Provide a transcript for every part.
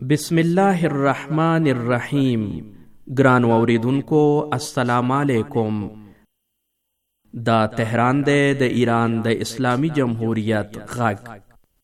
بسم الله الرحمن الرحیم. ګران اوریدونکو السلام علیکم. دا تهران دی د ایران د اسلامی جمهوریت غږ.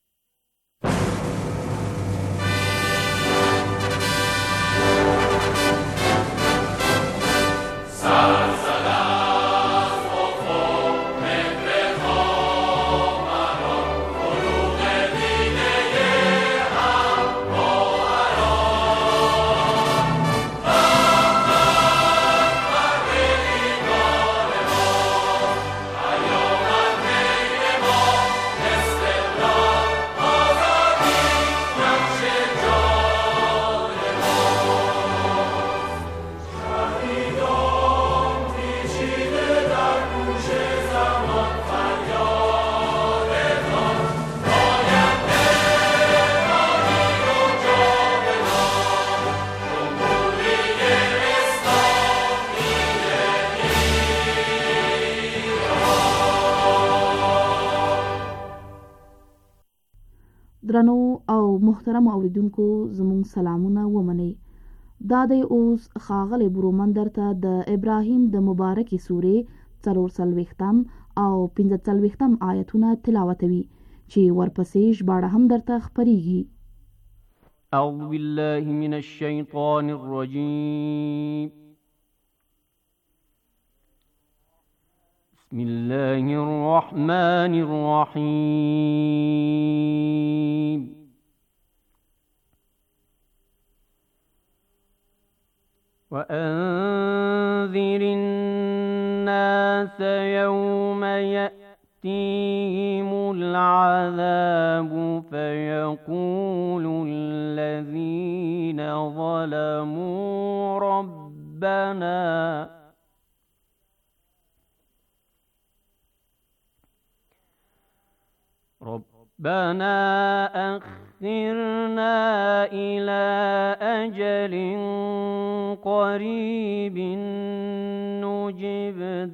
درنو او محترم اوریدونکو زموږ سلامونه ومنئ. دا دی اوس ښاغلی برومند درته د ابراهیم د مبارکې سورې 44 او 45 آیتونه تلاوتوي چې ورپسې ژباړه هم درته خپریږي. اعوذ بالله من الشیطان الرجیم. بسم الله الرحمن الرحیم. وأنذر الناس يوم يأتيهم العذاب فيقول الذين ظلموا ربنا أخرنا إلى أجل قريب نجب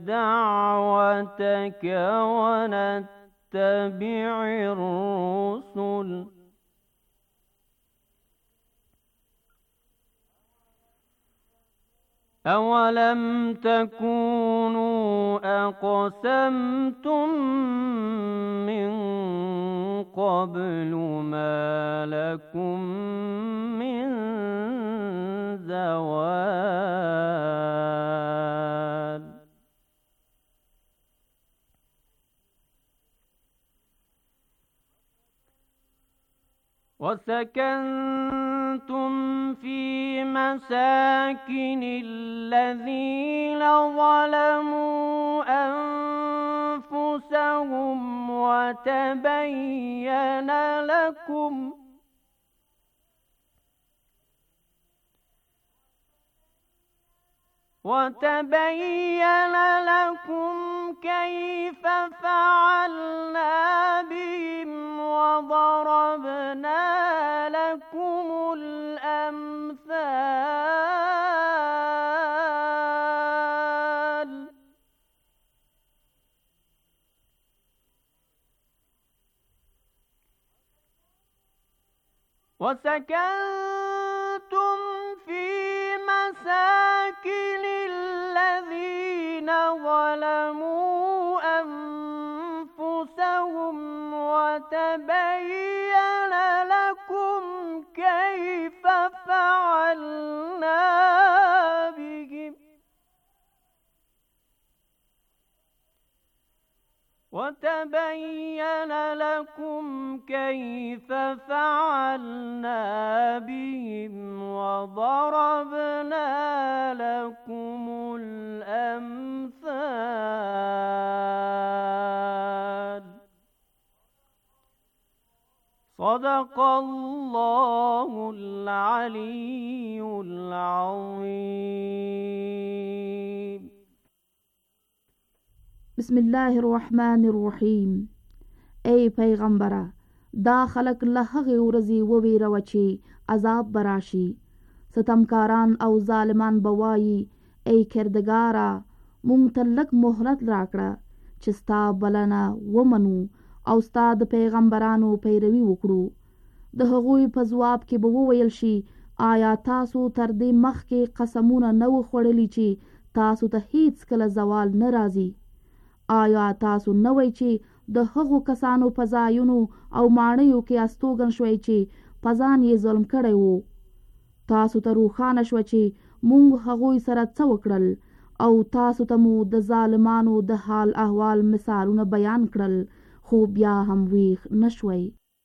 دعوتك ونتبع الرسل أولم تكونوا أقسمتم من قبل ما لكم من زوال. وسكنتم في مساكن الذين ظلموا أنفسهم وتبين لكم كيف فعلنا بهم وضربنا لكم الأمثال. وسكنتم في مساكن الذين ظلموا أنفسهم وتبين لكم كيف فعلنا بهم وضربنا لكم الأمثال. صدق الله العلي العظيم. بسم الله الرحمن الرحیم. ای پیغمبره، دا خلق له هغې ورځې وویروه چې عذاب براشي. ستمکاران او ظالمان به وایي ای کردګاره، مونږ ته لږ مهلت راکړه چې ستا بلنه ومنو او ستا د پیغمبرانو پیروي وکړو. د هغوی په ځواب کې به وویل شي آیا تاسو تر دې مخکې قسمونه نه و خوړلي چې تاسو ته هیڅ کله زوال نه راځي؟ آیا تاسو نه وای چې د هغو کسانو په ځایونو او ماڼیو کې استوګن شوئ چې په ځان یې ظلم کړی وو؟ تاسو ته روښانه شوه چې موږ هغوی سره څه وکړل او تاسو ته مو د ظالمانو د حال احوال مثالونه بیان کړل، خو بیا هم ویښ نه شوئ.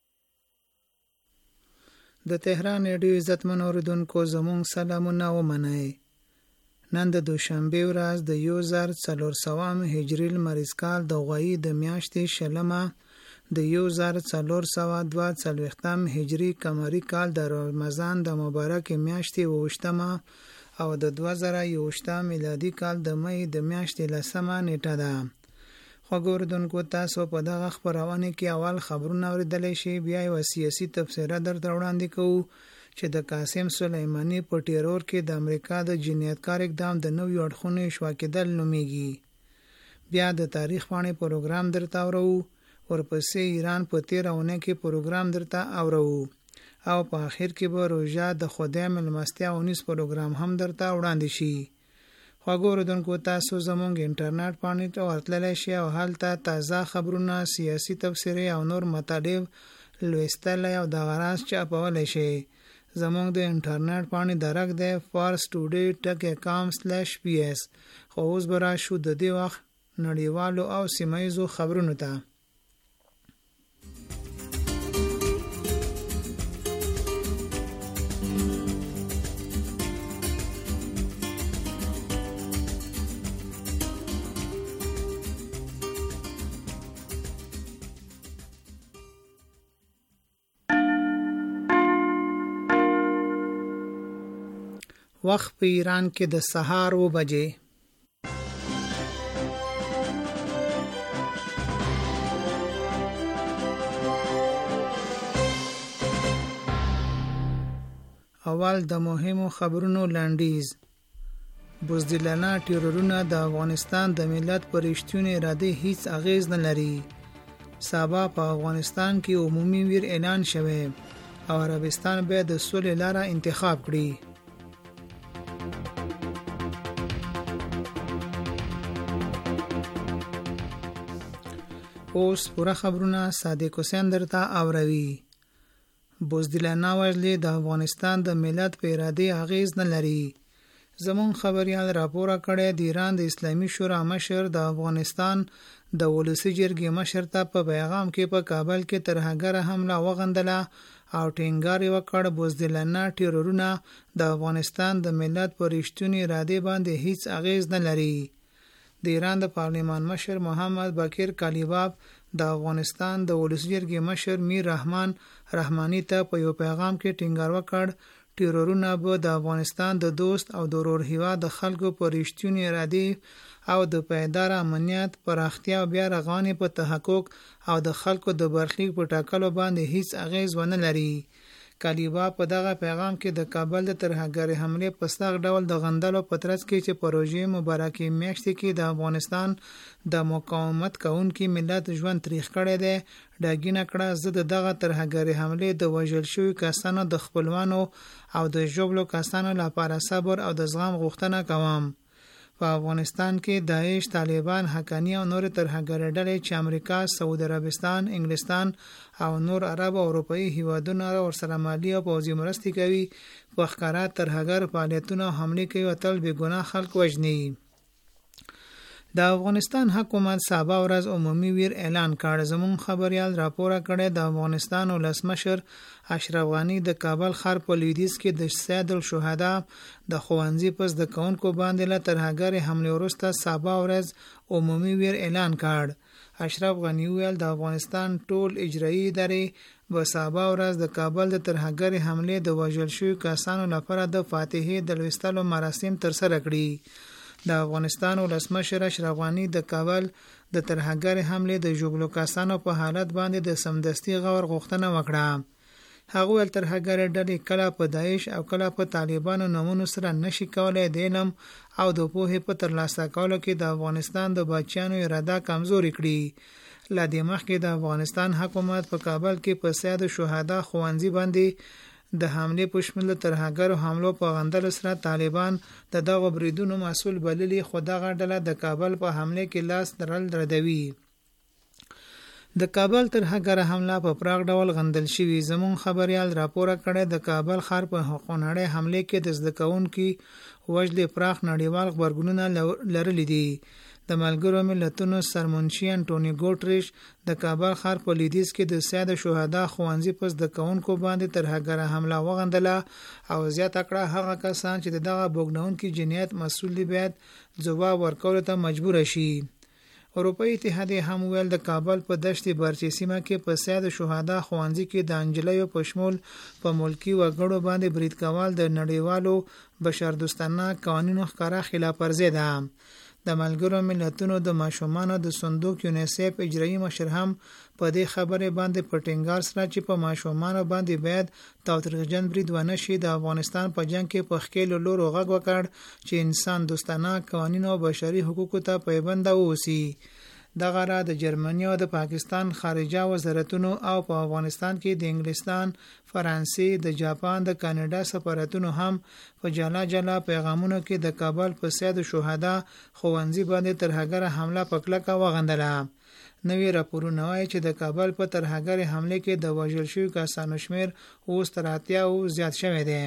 د تهران ریډیو عزتمن اوریدونکو زموږ سلامونه ومنئ. نن د دوشنبې ورځ د 1400 هجري لمریز کال د غویی د میاشتې شلمه د 1442 هجري قمري کال د رمضان د مبارک میاشتې 28 او د 2021 میلادي کال د مې د میاشتې 10 نیټه ده. خو ګوردونکو تاسو په دغه خبرونه کې اول خبرونه اوریدلی شي، بیا یو سیاسي تبصره درته وړاندې کوو چې د قاسم سلیمانی په ټیرور کې د امریکا د جنایتکار اقدام د نویو اړخونو شوا کېدل نومیږي. بیا د تاریخ پاڼې پروګرام درته اورو، ورپسې ایران په 13 اونۍ کې پروګرام درته اورو، او په آخر کې به روژه د خدای ملمستیا اونیز پروګرام هم درته وړاندې شي. خو ګوردونکو تاسو زموږ انټرنیټ پاڼې ته ورتللی شي او هلته تازه خبرونه، سیاسي تبصرې او نور مطالب لوستلی او د غراض چاپولی شي. زموږ د انټرنیټ پاڼې درک دی farstoday.com/ps. خو اوس به راشو د دې وخت نړیوالو او سیمهیزو خبرونو ته. وخت په ایران کې د سهار 2 بجې. اول د مهمو خبرونو لنډیز. بزدلانه ټیرورونه د افغانستان د ملت پر رښتینې اراده هیڅ اغیز نه لري. سبا په افغانستان کې عمومي ویر اعلان شوی او عربستان به د سولې لاره انتخاب کړي. اوس پوره خبرونه صادق حسین درته اوروي. بزدلانه وژلې د افغانستان د ملت په اراده اغیز نه لري. زمون خبريال راپور کړی د ایران د اسلامي شورا مشر د افغانستان د ولسی جرګې مشر ته په پیغام کې په کابل کې ترهګر حمله وغندله او ټینګار وکړ بزدلانه ټیرورونه د افغانستان د ملت پر رښتینې اراده باندې هیڅ اغیز نه لري. د ایران د پارلمان مشر محمد باقر کالیباف د افغانستان د ولسی جرګې مشر میر رحمان رحمانی ته په یو پیغام کې ټینګار وکړ ټیرورونه به د افغانستان د دوست او د ورور هیواد د خلکو پر رښتینې اراده او د پایدار امنیت پراختیا او بیا رغونې په تحقق او د خلکو د برخلیک په ټاکلو باندې هیڅ اغیز ونه لري. کالیبا په دغه پیغام کې د کابل د ترهګرۍ حمله په سخت ډول د غندلو په ترڅ کې چې پروژې مبارکي میاشتې کې د افغانستان د مقاومت کوونکي ملت ژوند تاریخ کړی دی ډاګینه کړه زه دغه ترهګرۍ حمله د وژل شوی کسانو د خپلوانو او د ژوبلو کسانو لپاره صبر او د زغم غوښتنه کوم. په افغانستان کې داعش، طالبان، حقانی او نور ترهګر ډلې چې امریکا، سعودي عربستان، انګلستان او نور عرب او اروپאי هیوادونه ورسره مالی او پوځي مرستې کوي په ښکارا ترهګر فعالیتونه حمله کوي او تل بې ګناه خلک وژني. د افغانستان حکومت سبا ورځ عمومي ویر اعلان کړ. زمون خبريال راپور کړی د افغانستان ولسمشر اشرف غنی د کابل ښار په لویدیځ کې د سید الشهدا د خوانزي پس د کونکو باندې له ترهګر حمله وروسته سبا ورځ عمومي ویر اعلان کړ. اشرف غنی ویل د افغانستان ټول اجرایي ادارې به سبا ورځ د کابل د ترهګر حمله د وژل شوی کسانو لپاره د فاتحې د لوستلو مراسم ترسره کړي. د افغانستان ولسمشر اشرف غنی د کابل د ترهګر حمله د ژوبلو کسانو په حالت باندې د سمدستي غور غوښتنه وکړه. هغه ول ترهګر ډلې کله په داعش او کله په طالبانو نمونه سره نشي کولای د علم او د پوهې په ترلاسه کولو کې د افغانستان د بچیانو اراده کمزوري کړي. لا دې مخکې د افغانستان حکومت په کابل کې په سیاد شهدا ښوونځي باندې د حمله په شمول ترهګرو حملو په غندلو سره طالبان د دغه بریدونو مسؤل بللي، خو دغه ډله د کابل په حمله کې لاس ردوي. د کابل ترهګره حمله په پراخ ډول غندل شوی. زمون خبريال راپور کړی د کابل ښار په خونړۍ حمله کې د زده کوونکو وژلې پراخ نړیوال خبرګونونه لرلې دي. د ملګرو ملتونو سرمنشي انټونی ګوټریش د کابل ښار په لیدیز کې د سیاد شهدا ښوونځي په زده کوونکو باندې ترهګره حمله وغندله او زیاته کړه هغه کسان چې دغه بوګنونکو جنایت مسؤل دي باید ځواب ورکولو ته مجبور شي. اروپایي اتحادیه هم ویل د کابل په دشت برچې سیمه کې په سیاد شهدا ښوونځي کې د انجلیو په شمول په ملکی وګړو باندې برید کول د نړیوالو بشردوستانه قوانینو ښکاره خلاف ورزي ده. د ملګرو ملتونو د ماشومانو د صندوق یونیسف اجرایي مشر هم په دې خبره باندې په ټینګار سره چې په ماشومانو باندې باید تاوتریخجن برید ونه شي، د افغانستان په جنگ کې په خېلو لورو غږ وکړ چې انسان دوستانه قوانینو او بشري حقوقو ته پابند اوسي. دغه را د جرمني او د پاکستان خارجه وزارتونو او په افغانستان کې د انګلستان، فرانسې، د جاپان، د کاناډا سفارتونو هم په جلا جلا پیغامونو کې د کابل په سیاد شهدا ښوونځي باندې ترهګره حمله په کلکه وغندله. نوې راپورونه وايي چې د کابل په ترهګره حمله کې د وژل شویو کسانو شمیر اوس تر 80 زیات شوی دی.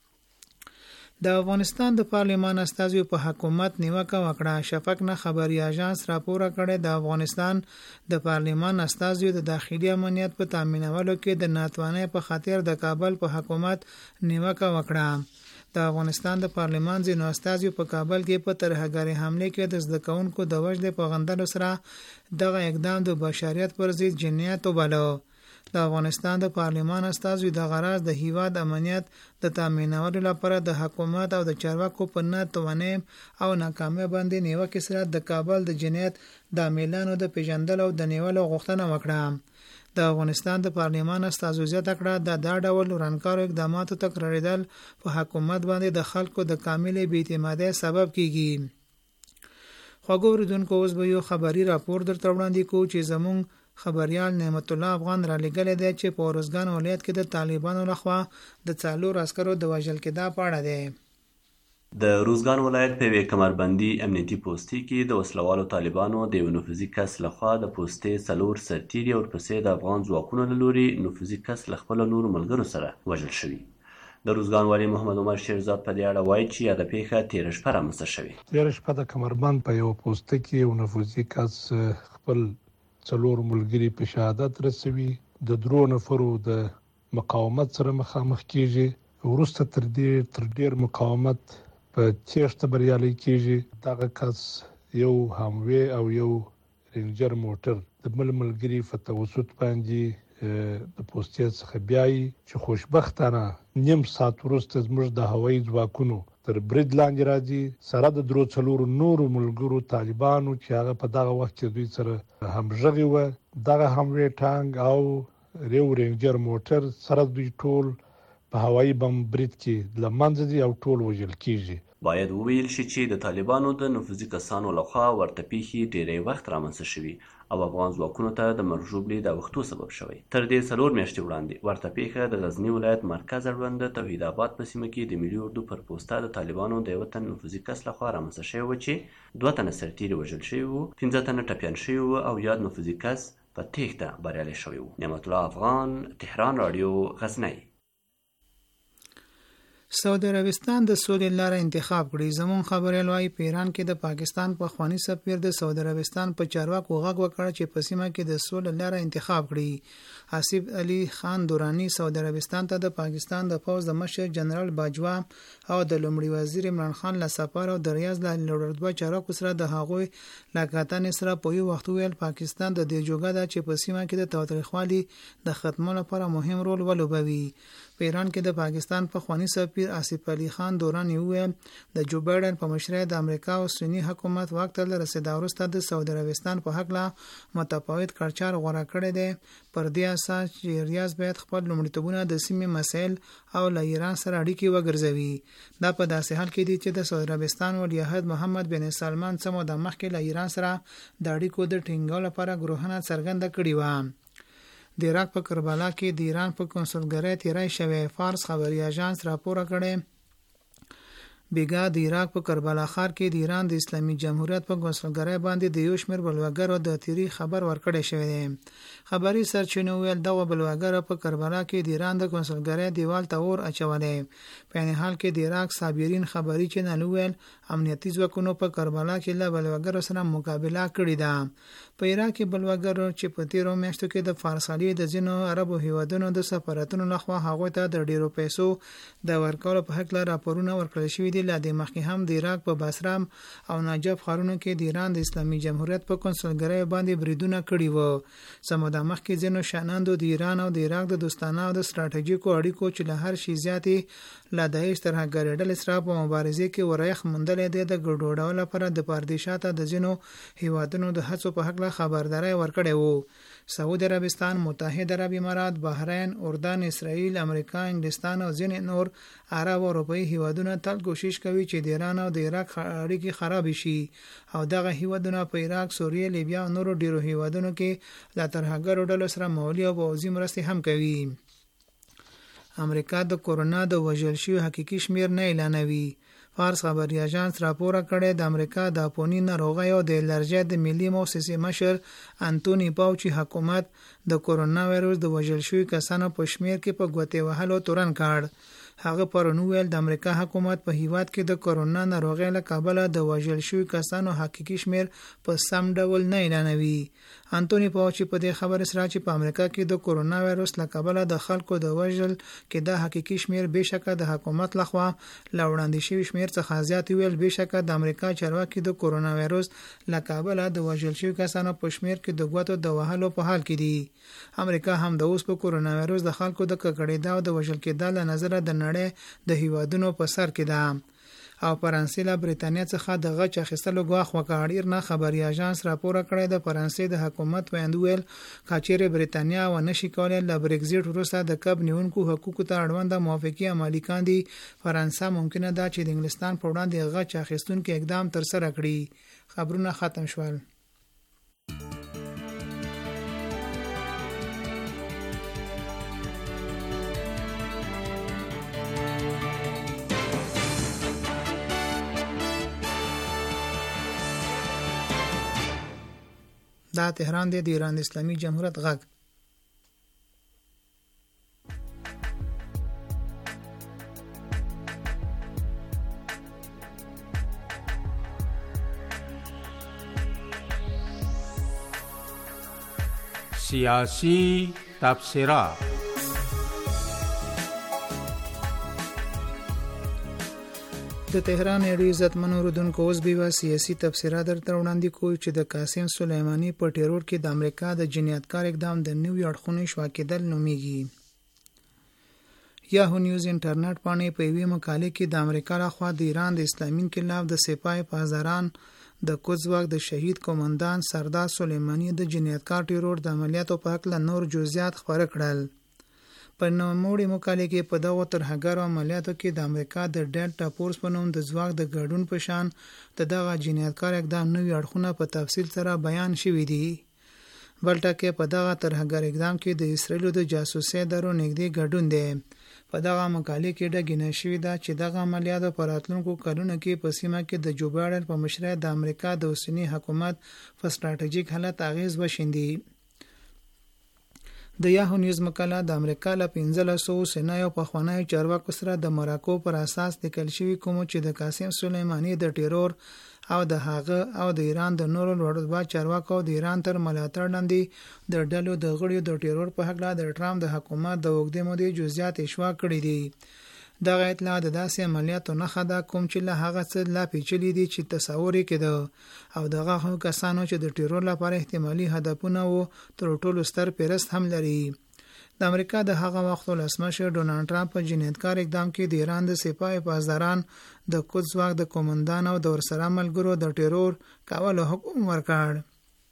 د افغانستان د پارلمان استازیو په حکومت نیوکه وکړه. شفق نه خبري اژانس راپور کړی د افغانستان د پارلمان استازیو د داخلي امنیت په تامینولو کې د ناتوانۍ په خاطر د کابل په حکومت نیوکه وکړه. د افغانستان د پارلمان ځینو استازیو په کابل کې په ترهګري حمله کې د زده کوونکو د وژلې په غندلو سره دغه اقدام د بشریت پر ضد جنایت وباله. د افغانستان د پارلمان استازو د غرض د هیواد امنیت د تامینولو لپاره د حکومت او د چارواکو په ناتوانۍ او ناکامۍ باندې نیوکه سره د کابل د جنایت د عاملانو د پیژندلو او د نیولو غوښتنه وکړه. د افغانستان د پارلمان استازو زیاته کړه د ډول ورانکارو اقداماتو تکراریدل په حکومت باندې د خلکو د کامل بې اعتمادۍ سبب کیږي. خواږه اوریدونکو، اوس به یو خبري راپور درته وړاندې کوو چې زموږ خبريال نعمت الله افغان را لګل دی چې په روزګان ولایت کې د طالبانو لخوا د 4 عسکرو د وژل کېدا په اړه دی. د روزګان ولایت په یوې کمربندي امنیتي پوستې کې د وسلوالو طالبانو د یو نفوذي کس لخوا د پوستې 4 سرتیري او ورپسې د افغان ځواکونو له لوري نفوذي کس له خپلو نورو ملګرو سره وژل شوي. د روزګان والي محمد عمر شیرزاد په دې اړه وایي چې یاده پیښه تېره شپه رامنځته شوې. تېره شپه د کمربند په یو پوسته کې یو نفوذي کس خپل 4 ملګري په شهادت رسوي. د 3 نفرو د مقاومت سره مخامخ کیږي. وروسته تر ډیر مقاومت په تیښته بریالي کیږي. دغه کس یو هموی او یو رینجر موټر د ملګري په توسط باندې د پوستې څخه بیایي چې خوشبختانه نیم ساعت وروسته زموږ د هوایي ځواکونو تر برید لاندې راځي سره د 3 نورو ملګرو طالبانو چې هغه په دغه وخت کې دوی سره همغږي و. دغه هموی ټانک او یو رینجر موټر سره دوی ټول په هوایي بم برید کې له منځه دي او ټول وژل کیږي. باید وویل شي چې د طالبانو د نفوذي کسانو لخوا ورته پیښې ډېری وخت رامنځته شوي او افغان ځواکونو ته د مرژوبلې د اوښتو سبب شوی. تر دې 4 میاشتې وړاندې ورته پیښه د غزني ولایت مرکز اړوند توحید آباد په سیمه کې د ملي اردو پر پوسته د طالبانو د یو تن نفوذي کس لخوا رامنځته شوی و چې 2 تنه سرتیري وژل شوي وو، 15 تنه ټپیان شوي وو او یاد نفوذي کس په تېښته بریالی شوی وو. نعمت الله افغان، تهران رادیو، غزنی. سعودي عربستان د سولې لاره انتخاب کړي. زمون خبريال وايي په ایران کې د پاکستان په خواني سفیر د سعودي عربستان په چارواکو غږ وکړ چې په سیمه کې د سولې لاره انتخاب کړي. حسیب علي خان دورانی سعودي عربستان ته د پاکستان د فوج د مشر جنرال باجوا او د لومړي وزیر عمران خان له سفر او د ریاض له لوړرتبه چارواکو سره د هغوی لاکاتن سره په یو وخت ویل پاکستان د دې جوګه ده چې په سیمه کې د تاوتریخوالي د ختمولو لپاره مهم رول ولوبوي. په ایران کې د پاکستان پخوانی سفیر آصف علي خان دوران وویل د جو بایدن په مشرۍ د امریکا او سنی حکومت وخت ته رسیدا وروسته د سعودي عربستان په حق لا متفاوت کړچار غوړه کړی دی پر دې اساس چې ریاض باید خپل لومړیتوبونه د سیمې مسایل او له ایران سره اړیکې وګرځوي. دا په داسې حال کې دی چې د سعودي عربستان ولیعهد محمد بن سلمان څه موده مخکې له ایران سره د اړیکو د ټینګولو لپاره ګروهنه څرګنده کړې وه. د عراق په کربلا کې د ایران په کنسولګرۍ تیری شوی. فارس خبري اژانس راپور کړی بیګا د عراق په کربلا ښار کې د ایران د اسلامي جمهوریت په کنسولګرۍ باندې د یو شمېر بلوګرو د تیری خبر ورکړی شوی دی. خبري سرچینو ویل دغه بلوګر په کربلا کې د ایران د کنسولګرۍ دیوال ته اور اچولی. په عین حال کې د عراق صابرین خبري چینل ویل امنیتي ځواکونو په کربلا کې له بلوګرو سره مقابله کړې ده. په عراق کې بلوګرو چې په تیرو میاشتو کې د فارسالي د ځینو عربو هیوادونو د سفارتونو لخوا هغوی ته د ډیرو پیسو د ورکولو په حق راپورونه ورکړل شوي دي. لا د مخکې هم د عراق په بصره او نجف ښارونو کې د ایران د اسلامي جمهوریت په کنسولګرۍ باندې بریدونه کړي وو. سموده مخکې ځینو شاناندو د ایران او د عراق د دوستانه او د ستراتیژیکو اړیکو چې له هر شي زیاتې له داعش ترهګرۍ ډلې سره په مبارزې کې ورایخ موندلې ده د ګډوډولو لپاره د پردیشاته د ځینو هیوادونو د هڅو په حق خبرداري ورکړې وو. سعودي عربستان، متحده عرب امارات، بحرین، اردن، اسرائیل، امریکا، انګلستان او ځینې نور عرب او اروپایي هیوادونه تل کوشش کوي چې د ایران او د عراق اړیکې خراب شي او دغه هیوادونه په عراق، سوریه، لیبیا او نورو ډیرو هیوادونو کې له ترهګرو ډلو سره مولي او پوځي مرستې هم کوي. امریکا د کورونا د وژل شویو حقیقي شمیر نه اعلانوي. فارس خبري اژانس راپور کړی د امریکا د اپونی ناروغۍ او د الرجۍ د ملي موسسې مشر انټونی پاوچی حکومت د کورونا وایروس د وژل شویو کسانو په شمیر کې په ګوتې وهلو تورن کړ. هغه پرون ویل د امریکا حکومت په هیواد کې د کورونا ناروغۍ له کبله د وژل شویو کسانو حقیقي شمیر په سم ډول نه اعلانوي. انټونی پاوچی په دې خبره سره چې په امریکا کې د کورونا وایروس له کبله د خلکو د وژل کې د حقیقي شمیر بشکه د حکومت لخوا لوړاندې شوی شمیر څخه زیات ویل. بشکه د امریکا چارواکي د کورونا وایروس له کبله د وژل شویو کسانو په شمیر کې د ګوتو د وهلو په حال کې دي. امریکا هم د اوس په کورونا وایروس د خلکو د ککړېدا او د وژل کېدا له نظره د نړۍ د هیوادونو په سر کې ده او فرانسې له بریتانیا څخه د غچ اخیستلو ګواښ وکړ. ایرنا خبري اژانس راپور کړی د فرانسې د حکومت ویاندو ویل کچېرې بریتانیا و نشي کولای له برګزیټ وروسته د کب نیونکو حقوقو ته اړوند موافقه عملي کاندي. فرانسه ممکنه ده چې د انګلستان په وړاندې غچ اخیستونکو اقدام تر سره کړي. خبرونه ختم شول. دا تهران دی، د ایران اسلامي جمهوریت غږ. سیاسی تبصره. د تهران اړوي عزتمن اوریدونکو اوس به سیاسي تبصره درته وړاندې کوي چې د قاسم سلیمانی په ټیرور کې د امریکا د جنایتکار اقدام د نوي اړخونو شوا کېدل نومیږي. یاهو نیوز انټرنیټ باندې په یوې مقالې کې د امریکا لخوا د ایران د اسلامي انقلاب د سپاه پاسداران د قدس واک د شهید قومندان سردار سلیمانی د جنایتکار ټیرور د عملیاتو په اړه نور جزئیات خبر کړل. په نوموړي مقالې کې په دغه ترهګرو عملیاتو کې د امریکا د ډیلټا فورس په نوم د ځواک د ګډون په شان دغه جنایتکار اقدام نوي اړخونه په تفصیل سره بیان شوي دي. بلته کې په دغه ترهګر اقدام کې د اسرائیل د جاسوسي درو نږدې ګډون دی. په دغه مقالې کې ډاګینه شوې ده چې دغه عملیات په راتلونکو کلونو کې په سیمه کې د جو بایدن په مشرۍ د امریکا د اوسنی حکومت په ستراتیژیک حالت اغیز وشیندي. د یاهو نیوز مقاله د امریکا له 1500 سنایو په خوانی چارواکو سره د مراکو پر اساس لیکل شوی کوم چې د قاسم سلیمانی د ټیرور او د هغه او د ایران د نورو لوړ چارواکو د ایران تر ملاتړ لاندې د ډلو د غړیو د ټیرور په حق لا د ټرامپ د حکومت د وګړي مودې جزئیات اشوا کړی دي. دغه اطلاع د داسې عملیاتو نه خدا کوم چې له هغه څه لا پیچلې دي چې تصور یې کېده او دغه کسانو چې د ټیرور لپاره احتمالي هدفونه وو تر ټولو ستر پیرست هم لري. د امریکا د هغه وخت ولسمشر ډونالد ټرمپ په جنایتکار اقدام کې د ایران د سپاه پاسداران د قدس ځواک د قومندان او د ورسره ملګرو د ټرور کولو حکم ورکړ.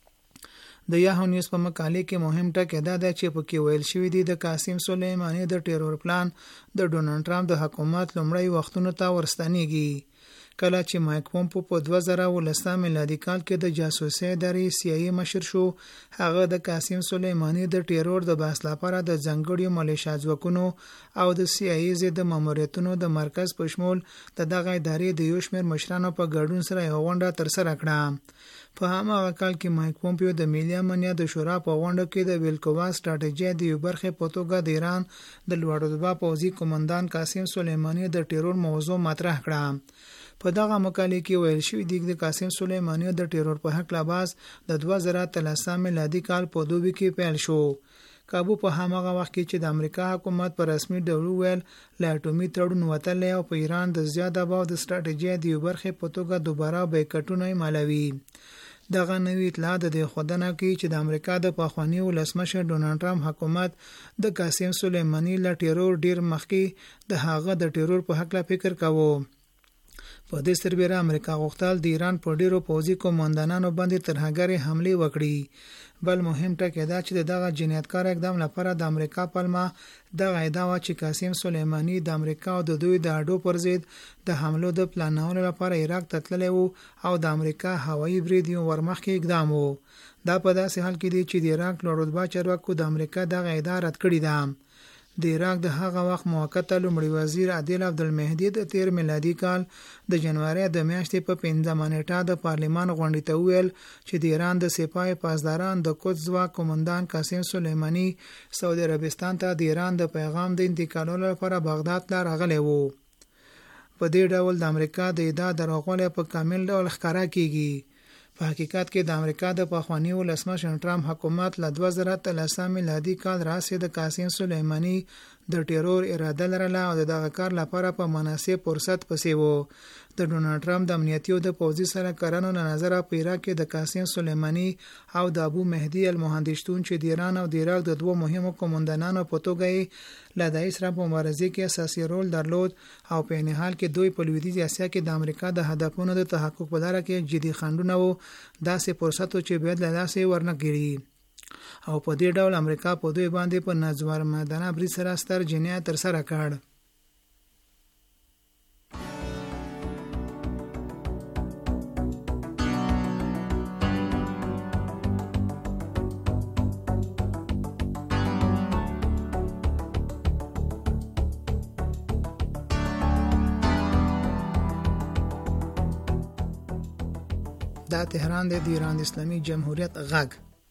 د یاهو نیوز په مقاله کې مهم ټکی دا دی چې پکې ویل شوی دی د قاسم سلیمانی د ټرور پلان د ډونالد ټرمپ د حکومت لومړی وختونو ته ورستنیږي. کله چې مایک پومپو په 2019 میلادي کال کې د جاسوسي ادارې CIA مشر شو، هغه د قاسم سلیمانی د ټرور د بحث لپاره د ځانګړي ملیشیا ځواکونو او د CIA ضد ماموریتونو د مرکز په شمول د دغه ادارې د یو شمېر مشرانو په ګډون سره یو غونډه ترسره کړه. په هغه کال کې مایک پومپیو د ملي امنیت د شورا په غونډه کې د ویلکووا سټراټیژي د یو برخې په توګه د ایران د لوړ رتبه پوځي قومندان قاسم سلیمانی د ټرور موضوع مطرح کړه. په دغه مقاله کې ویل شوی دی د قاسم سلیمانی د ټرور په حق لاباس د 2013 میلادي کال په دوبي کې پیل شو. کابو په هغه وخت کې چې د امریکا حکومت په رسمي ډول ویل لا اټومي تړون وتلی او په ایران د زیات دباو د سټراټیژي د یو برخې په توګه دوباره بیکټونه مالوي. دغه نوې اطلاع د خودنه کوي چې د امریکا د پخوانی ولسمشر ډونالد ټرمپ حکومت د قاسم سلیمانی له ټرور ډیر مخکې د هغه د ټرور په حق لا فکر کاوه. په دې سربېره امریکا غوښتل د ایران په ډیرو پوځي قومندانانو باندې ترهګرې حمله وکړي. بل مهم ټکی دا چې دغه جنایتکار اقدام لپاره د امریکا پلمه دغه ادعا و چې قاسم سلیمانی د امریکا او د دوی د اډو پر ضد د حملو د پلانولو لپاره عراق ته تللی وو او د امریکا هوایي برید یې ورمخکې اقدام وو. دا په داسې حال کې دی چې د عراق لوړ رتبه چارواکو د امریکا دغه ادعا رد کړې ده. د عراق د هغه وخت موقت لومړي وزیر عادل عبدالمهدي د 13 میلادي کال د جنوري د میاشتې په 15 نیټه د پارلمان غونډې ته ویل چې د ایران د سپاه پاسداران د قدس ځواک قومندان قاسم سلیمانی سعودي عربستان ته د ایران د پیغام د انتقالولو لپاره بغداد ته راغلی وو. په دې ډول د امریکا د ادعا دروغوالی په کامل ډول ښکاره کیږي. په حقیقت کې د امریکا د پخوانی ولسمشر ټرمپ حکومت له 2013 میلادي کال راهیسې د قاسم سلیمانی د ټرور اراده لرله او دغه کار لپاره په مناسب فرصت پسې وو. د ډونالد ټرمپ د امنیتي او د پوځي سرکارانو له نظره په عراق کې د قاسم سلیمانی او د ابو مهدي المهندس شتون چې د ایران او د عراق د دوه مهمو قومندانانو په توګه یې له داعش سره په مبارزه کې اساسي رول درلود او په عین حال کې دوی په لویدیځ اسیا کې د امریکا د هدفونو د تحقق په لاره کې جدي خنډونه وو. داسې فرصت چې باید له لاسه ورنکړي او په دې ډول امریکا په دوی باندې په ناځوانمردانه برید سره ستر جنایت ترسره کړ. دا تهران د ایران اسلامي جمهوریت غږ.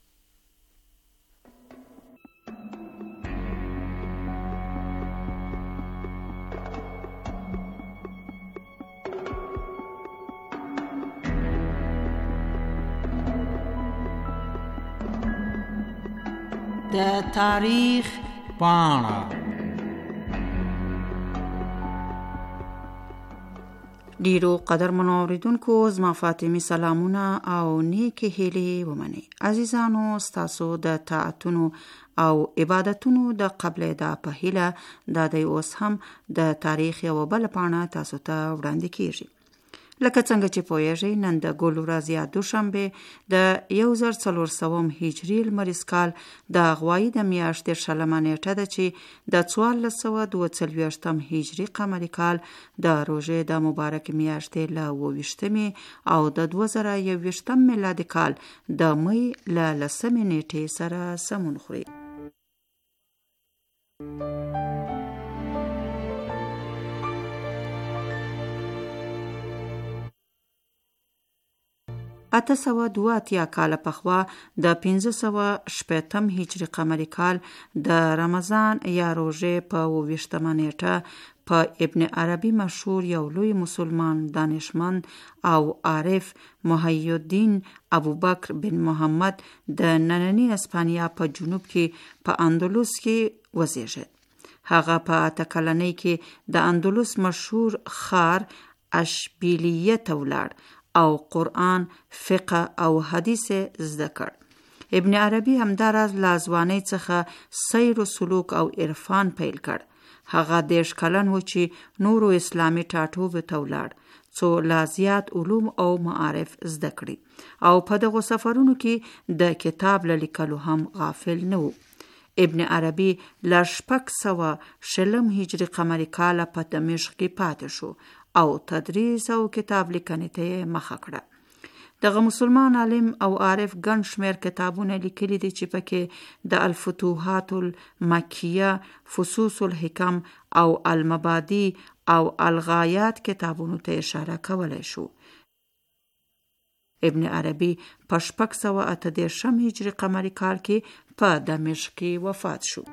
د تاریخ پاڼه ډیرو قدرمنو اوریدونکو زما فاطمي سلامونه او نیکی هیلې ومنئ. عزیزانو، ستاسو د طاعتونو او عبادتونو د قبل د په هیله د دې اوس هم د تاریخ یو بل پاڼه تاسو ته وړاندې کیږي. لکه څنګه چې پوهیږئ، نن د ګل ورځ یا دوشنبه د 1400 هجري لمریز کال د غوایی د میاشتې 30 نیټه ده چې د 1442 هجري قمري کال د روژې د مبارک میاشتې له 28 او د 2021 میلادي کال د می له 10 نیټې سره سمون خوري. اته سوه دوه اتیا کاله پخوا د 1560 هجري قمري کال د رمضان یا روژې په 28 نیټه په ابن عربي مشهور یو لوی مسلمان دانشمند او عارف محی الدین ابوبکر بن محمد د نننی اسپانیا په جنوب کې په اندلس کې وزیږید. هغه په اته کلنۍ کې د اندلس مشهور ښار اشبیلیه ته ولاړ او قرآن، فقه او حدیث زده کړ. ابن عربي همداراز له ځوانۍ څخه سیر و سلوک او عرفان پیل کړ. هغه 10 کلن و چې نورو اسلامي ټاټوبو ته ولاړ څو لا زیات علوم او معارف زده کړي او په دغو سفرونو کې د کتاب له لیکلو هم غافل نه و. ابن عربي له 600 هجري قمري کاله په دمشق کې پاتې شو او تدریس او کتاب لیکنې ته مخه کړه. دغه مسلمان عالم او عارف ګڼ شمېر کتابونه لیکلي دي چې پکې د الفتوحات المکیه، فصوص الحکم او المبادی او الغایات کتابونو ته اشاره کولی شو. ابن عربي په 638 هجري قمري کال کې په دمشق کې وفات شو.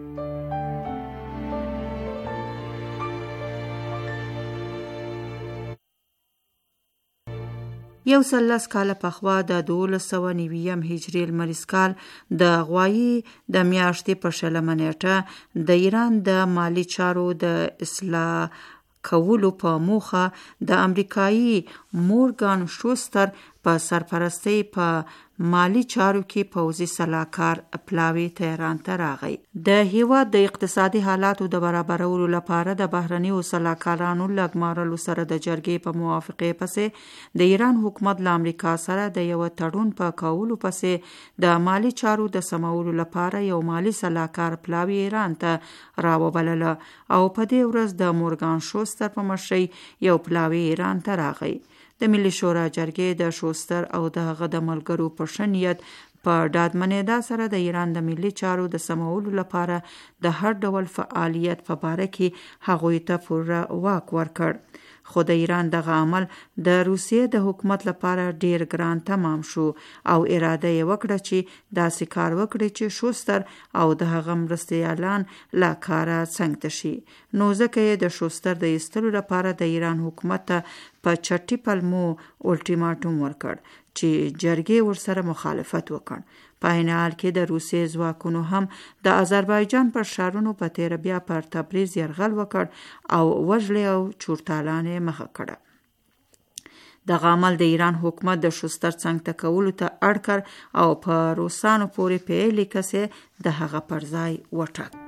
یو 13 کاله پخوا د 1290 هجري لمریز کال د غوایي د میاشتې په 20 نیټه د ایران د مالی چارو د اصلاح کولو په موخه د امریکایي مورګان شوستر په سرپرستی په مالی چارو کې پوځي سلاکار پلاوی تهران ته راغی. د هیواد د اقتصادي حالاتو د برابرولو لپاره د بهرنیو سلاکارانو لګمارلو سره د جرګې په موافقې پسې د ایران حکومت له امریکا سره د یو تړون په کولو پسې د مالی چارو د سمولو لپاره یو مالی سلاکار پلاوی ایران ته راوبلله او په دې ورځ د مورګان شوستر په مشرۍ یو پلاوی ایران ته راغی. د ملي شورا جرګې د شوستر او د هغه د ملګرو په ښه نیت په ډاډمنېدا سره د ایران د ملي چارو د سمولو لپاره د هر ډول فعالیت په باره کې هغوی ته پوره واک ورکړ. خو د ایران دغه عمل د روسیې د حکومت لپاره ډیر ګران تمام شو او اراده یې وکړه چې داسې کار وکړي چې شوستر او د هغه مرستیالان له کاره څنګ ته شي. نو ځکه یې د شوستر د ایستلو لپاره د ایران حکومت ته په چټي پلمو الټیماټوم ورکړ چې جرګې ورسره مخالفت وکړ. په عین حال کې د روسیې ځواکونو هم د آذربایجان پر ښارونو په تیره بیا پر تبریز یرغل وکړ او وژلې او چورتالان یې مخه کړه. دغه عمل د ایران حکومت د شوستر څنګ ته کولو ته اړ کړ او په روسانو پورې پیلې کسې د هغه پر ځای وټاک.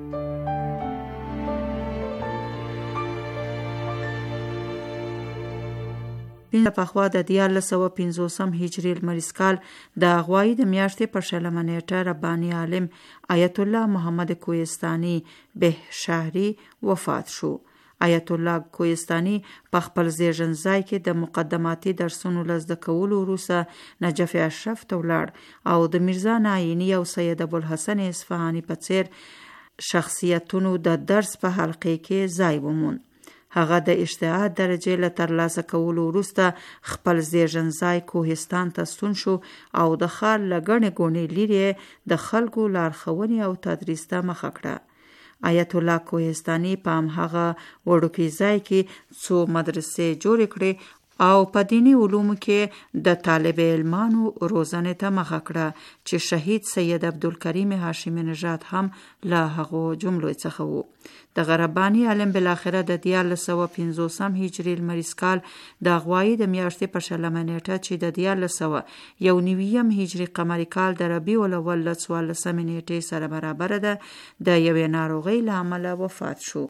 پخوا د 1450 هجري لمریز کال د غوایي د میاشتې په 20 نیټه رباني عالم آیت الله محمد کوهستاني به شهري وفات شو. آیت الله کوهستاني په خپل زیږنځای کې د مقدماتي درسونو له زده کولو وروسته نجف اشرف ته ولاړ او د میرزا نایني او سید ابوالحسن اصفهاني په څیر شخصیتونو د درس په حلقې کې ځای وموند. هغه د اجتهاد درجې له ترلاسه کولو وروسته خپل زیږنځای کوهستان ته ستون شو او د ښار له ګڼې ګوڼې لرې د خلکو لارښوونې او تدریس ته مخه کړه. آیت الله کوهستاني په همهغه وړوکي ځای کې څو مدرسې جوړې کړې او په دینی علومو کې د طالب علمانو روزنې ته مخه کړه چې شهید سید عبدالکریم هاشمي نژاد هم له هغو جملو څخه وو. دغه رباني عالم بالاخره د 1450 هجري لمریز کال د غوایي د میاشتې په 20 نیټه چې د 1491 هجري قمري کال د ربیع الاول له 14 نیټې سره برابر ده د یوې ناروغۍ له امله وفات شو.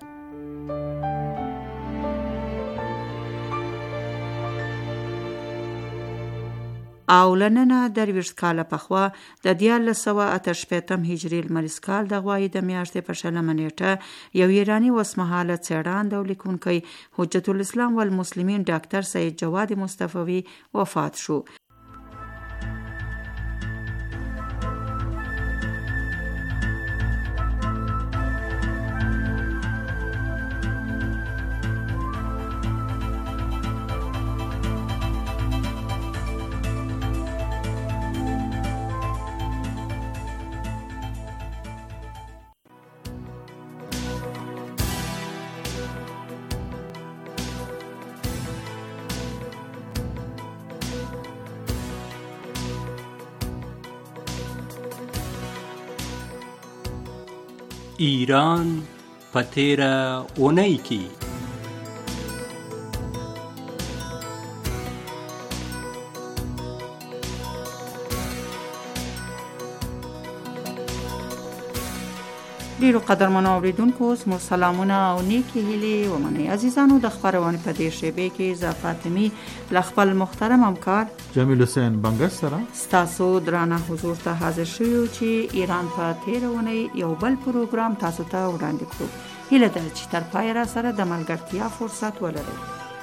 او لننه 23 کاله پخوا د 1488 هجري لمریز کال د غوایي د میاشتې په 20 نیټه یو ایرانی وسمهاله څېړند او لیکونکی حجت الاسلام والمسلمین ډاکټر سید جواد مصطفوي وفات شو. ایران په تیره اونۍ کې ډیرو قدرمنو اوریدونکو مو سلامونه او نیکی هیلې ومنئ. عزیزانو د خبرونې په دې شیبې کې زه فاطمي له خپل محترم همکار جمیل حسین بنګس سره ستاسو درانه حضور ته حاضر شوو چې ایران په تیرونې یو بل پروګرام تاسو ته وړاندې کړو. هیله ده چې تر پای را سره د ملګرتیا فرصت ولرئ.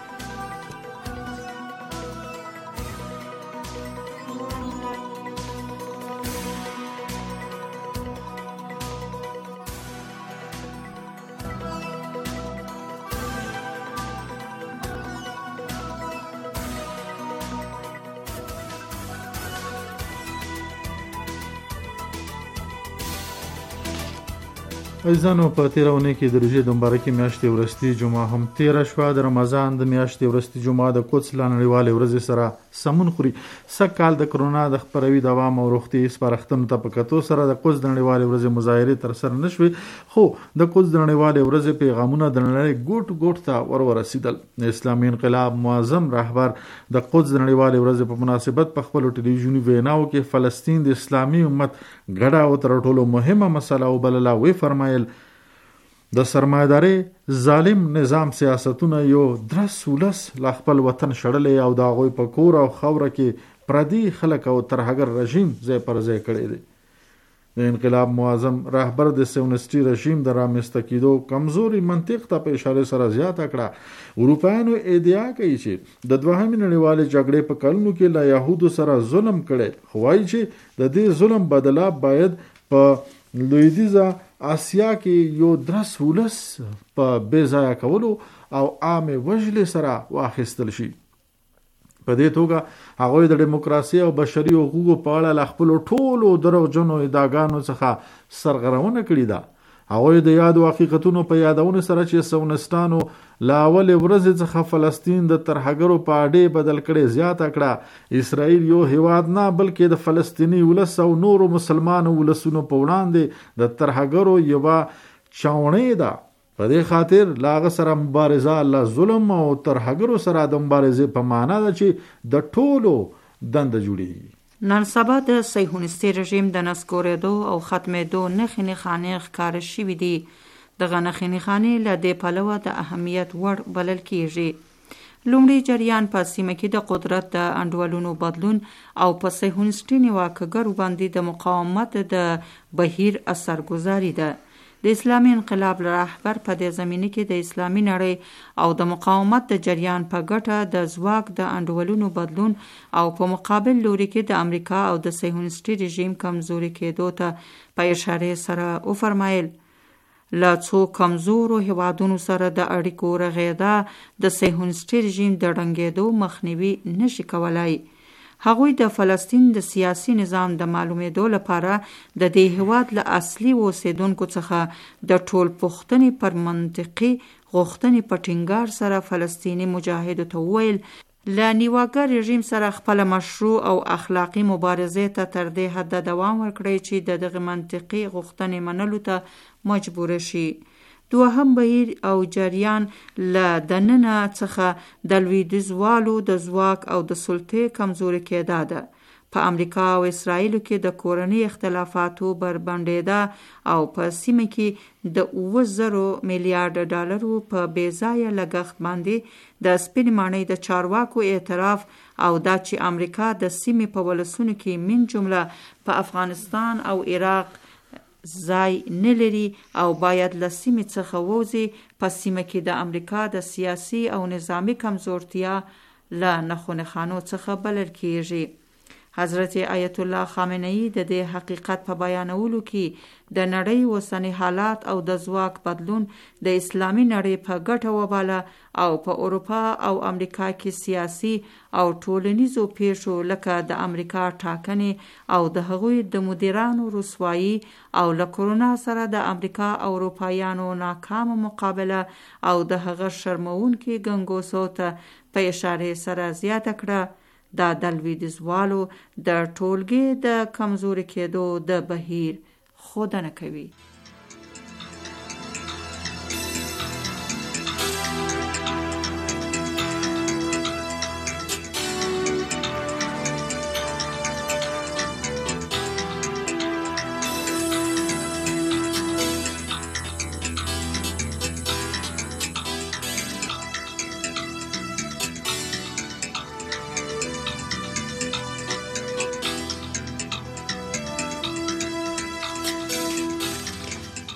عزیزانو په تیرونه کې د روژې د مبارکې میاشتې ورستي جمعه هم تیره شوه. د رمضان د میاشتې ورستي جمعه د قدس له نړیوالې ورځې سره سمون خوري. سږ کال د کرونا د خپروي دوام او روغتي سپارښتنو ته په کتو سره د قدس د نړیوالې ورځې مظاهرې ترسره نه شوې، خو د قدس د نړیوالې ورځې پیغامونه د نړۍ ګوټ ګوټ ته ورسېدل. د اسلامي انقلاب معظم رهبر د قدس د نړیوالې ورځې په مناسبت په خپلو ټلویزیوني ویناو کې فلسطین د اسلامي امت ګډه او تر ټولو مهمه مسله وبلله. وی فرمایل د سرمایداري ظالم نظام سیاستونه یو درس ولس لا خپل وطن شړلې او د هغوی په کور او خوره کې پردي خلک او ترهګر رژیم ځای پر ځای کړی دی. د انقلاب معظم رهبر د سیونسټي رژیم د رامنځته کېدو کمزوري منطق ته په اشاره سره زیاته کړه. اروپایانو ادعا کوي چې د دوهمې نړیوالې جګړې په کلونو کې له یهودو سره ظلم کړی، خو وایي چې د دې ظلم بدله باید په لویدیځه آسیا کې یو درس ولس په بې ځایه کولو او عامه وژلې سره واخیستل شي. په دې توګه هغوی د دیموکراسي او بشري حقوقو په اړه له خپلو ټولو دروغجنو ادعاګانو څخه سرغړونه کړې ده. هغوی د یادو حقیقتونو په یادونې سره چې سیونستانو له اولې ورځې څخه فلسطین د ترهګرو په اډې بدل کړې زیاته کړه. اسرائیل یو هیواد نه بلکې د فلسطیني ولس او نورو مسلمانو ولسونو په وړاندې د ترهګرو یوه چاونۍ ده. په دې خاطر لاغه سره مبارزه له ظلم او ترهګرو سره د مبارزې په معنا ده چې د ټولو دنده جوړیږي. نن سبا د صهیونیستي رژیم د نسکورېدو او ختمېدو نښې نښانې ښکاره شوي دي. دغه نښې نښانې له دې پلوه د اهمیت وړ بلل کېږي. لومړی جریان په سیمه کې د قدرت د انډولونو بدلون او په صهیونیستي نیواکګرو باندې د مقاومت د بهیر اثرګذاري ده. د اسلامي انقلاب رهبر په دې زمینه کې د اسلامي نړۍ او د مقاومت د جریان په ګټه د ځواک د انډولونو بدلون او په مقابل لوري کې د امریکا او د صهیونیستي رژیم کمزوري کېدو ته په اشاره سره وفرمایل. له څو کمزورو هیوادونو سره د اړیکو رغېدا د صهیونیستي رژیم د ړنګېدو مخنیوي نشي کولای. هغوی د فلسطین د سیاسي نظام د معلومېدو لپاره د دې هیواد له اصلي اوسیدونکو څخه د ټول پوښتنې پر منطقي غوښتنې په ټینګار سره فلسطیني مجاهدو ته وویل له نیواګر رژیم سره خپل مشروع او اخلاقی مبارزې ته تر دې حد دوام ورکړي چې د دغه منطقي غوښتنې منلو ته مجبور شي. دوهم بهیر او جریان له دننه څخه د لویدیځوالو د ځواک او د سلطې کمزوري کېدا ده. په امریکا او اسرائیلو کې د کورنۍ اختلافاتو بربنډېدا او په سیمه کې د 9,000 میلیارډ ډالرو په بې ځایه لګښت باندې د سپین ماڼۍ د چارواکو اعتراف او دا چې امریکا د سیمې په ولسونو کې من جمله په افغانستان او عراق ځای نه لري او باید له سیمې څخه ووځي، په سیمه کې د امریکا د سیاسي او نظامی کمزورتیا له نښو څخه بلل کېږي. حضرت آیت الله خامنه ای د دې حقیقت په بیانولو کې د نړۍ اوسنی حالات او د ځواک بدلون د اسلامي نړۍ په ګټه وباله او په اروپا او امریکا کې سیاسي او ټولنیزو پیښو لکه د امریکا ټاکنې او د هغوی د مدیرانو رسوایی او له کرونا سره د امریکا او اروپایانو ناکامه مقابله او د هغه شرمونکي ګنګوسو ته په اشاره سره زیاته کړه. دا د لویدیځوالو د ټولګې د کمزوري کېدو د بهیر ښودنه کوي.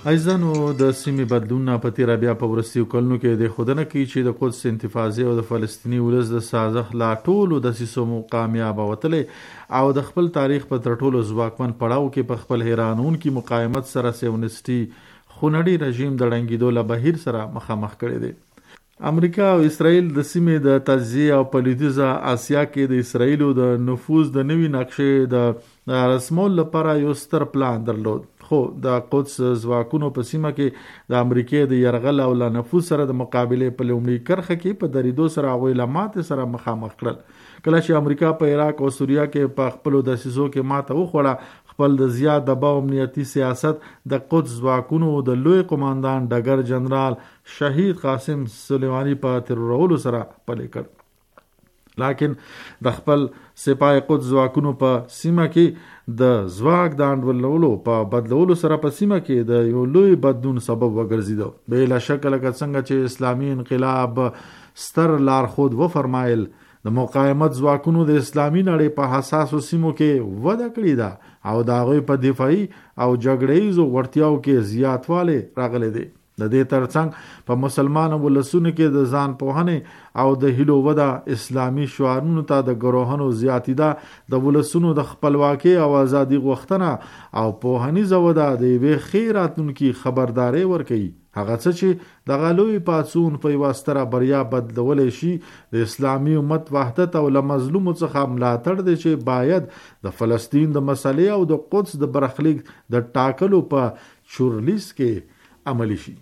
ایزانو د سیمې بدلونونه په تیر بیا په ورستیو کلونو کې د خودنه کوي چې د قدس انتفاضه او د فلسطینی ولس د سازش لا ټولو د سیسو کامیاب وتلې او د خپل تاریخ په ترټولو ځواکمن پړاو کې په خپل حیرانون کې مقاومت سره سیونسټي خونړي رژیم د ړنګېدو له بهیر سره مخامخ کړي دي. امریکا او اسرائیل د سیمې د تجزیه او پولیټیزه آسیا کې د اسرائیل د نفوذ د نوي نقشې د رسمول لپاره یو ستر پلان درلود، خو د قدس ځواکونو په سیمه کې د امریکای د يرغل او لا نفوذ سره د مقابله په لومړي کرخه کې په دریدو سره غویلمات سره مخامخ کړل. کله چې امریکا په عراق او سوریه کې په خپل دسیسو کې ماته وخوړه، خپل د زیات دباو امنیتي سیاست د قدس ځواکونو د لوی قوماندان ډګر جنرال شهید قاسم سلیمانی په ترورولو سره پلي کړ. لیکن د خپل سپاه قدس ځواکونو په سیمه کې د ځواک د انډولولو په بدلولو سره په سیمه کې د یو لوی بدلون سبب وګرځیدو. بلا شک لکه څنګه چې اسلامي انقلاب ستر لارښود و فرمایل، د مقاومت ځواکونو د اسلامي نړۍ په حساسو سیمو کې وده کړې ده او د هغوی په دفاعي او جګړه ییزو وړتیاو کې زیاتوالی راغلی دی. د دې ترڅنګ په مسلمان ولسونو کې د ځان پوهنې او د هیلو وده، اسلامي شعارونو ته د ګروهونو زیاتیدا، د ولسونو د خپلواکۍ او ازادي غوښتنه او پوهنیزه وده د یوې ښې راتلونکي خبرداری ورکوي. هغه څه چې د غلوی پاڅون په یوه ستره بریا بدلولی شي د اسلامي امت وحدت او له مظلومو څخه ملاتړ دی چې باید د فلسطین د مسلې او د قدس د برخلیک د ټاکلو په چورلیز کې عملی شي.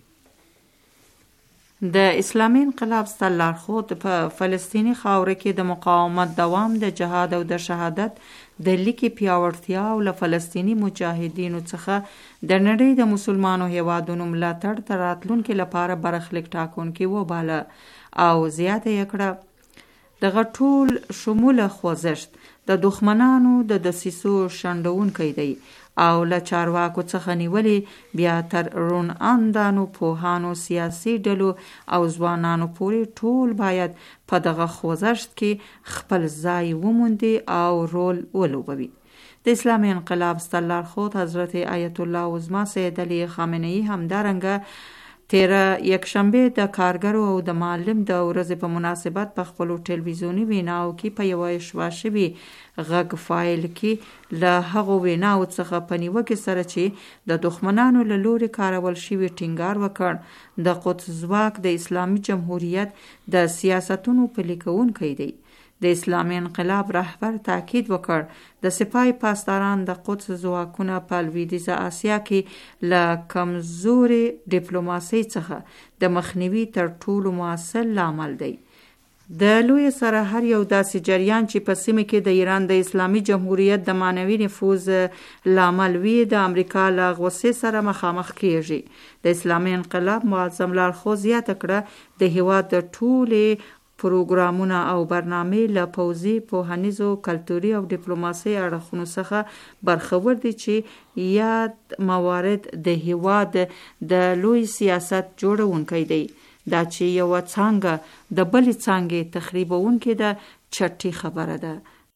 د اسلامي انقلاب ستر لارښود په فلسطینی خاوره کې د مقاومت دوام، د جهاد او د شهادت د لیکي پیاوړتیا او له فلسطینی مجاهدینو څخه د نړۍ د مسلمانو هیوادونو ملاتړ تر راتلونکي لپاره برخلیک ټاکونکي وباله او زیاته یې کړه. دغه ټول شموله خوځښت د دښمنانو د دسیسو شنډونکی دی او له چارواکو څخه نیولې بیا تر رون اندانو، پوهانو، سیاسي ډلو او ځوانانو پورې ټول باید په دغه خوځښت کې خپل ځای وموندي او رول ولوبوي. د اسلامي انقلاب ستر لارښود حضرت آیت الله عظما سید علی خامنه‌ای همدارنګه تیره یکشنبه د کارګرو او د معلم د ورځې په مناسبت په خپلو ټلویزیوني ویناو کې په یوه اشوا شوي غږ فایل کې له هغو ویناو څخه په نیوکې سره چې د دښمنانو له لوري کارول شوي ټینګار وکړ د قدس ځواک د اسلامي جمهوریت د سیاستونو پلي کوونکی دی. د اسلامي انقلاب رهبر تاکید وکړ د سپاه پاسداران د قدس ځواکونه په لویدیځه آسیا کې له کمزوري ډیپلوماسۍ څخه د مخنیوي تر ټولو مؤثر لامل دی. د لوی سره هر یو داسې جریان چې په سیمه کې د ایران د اسلامي جمهوریت د معنوي نفوذ لامل وي د امریکا له غوسې سره مخامخ کیږي. د اسلامي انقلاب معظم لارښود زیاته کړه د هیواد د ټولې پروګرامونه او برنامې له پوځي، پوهنیزو، کلتوري او ډیپلوماسي اړخونو څخه برخور دي چې یاد موارد د هیواد د لوی سیاست جوړونکی دی. دا چې یو څانګه د بلې څانګې تخریبونکې ده چټي خبره ده.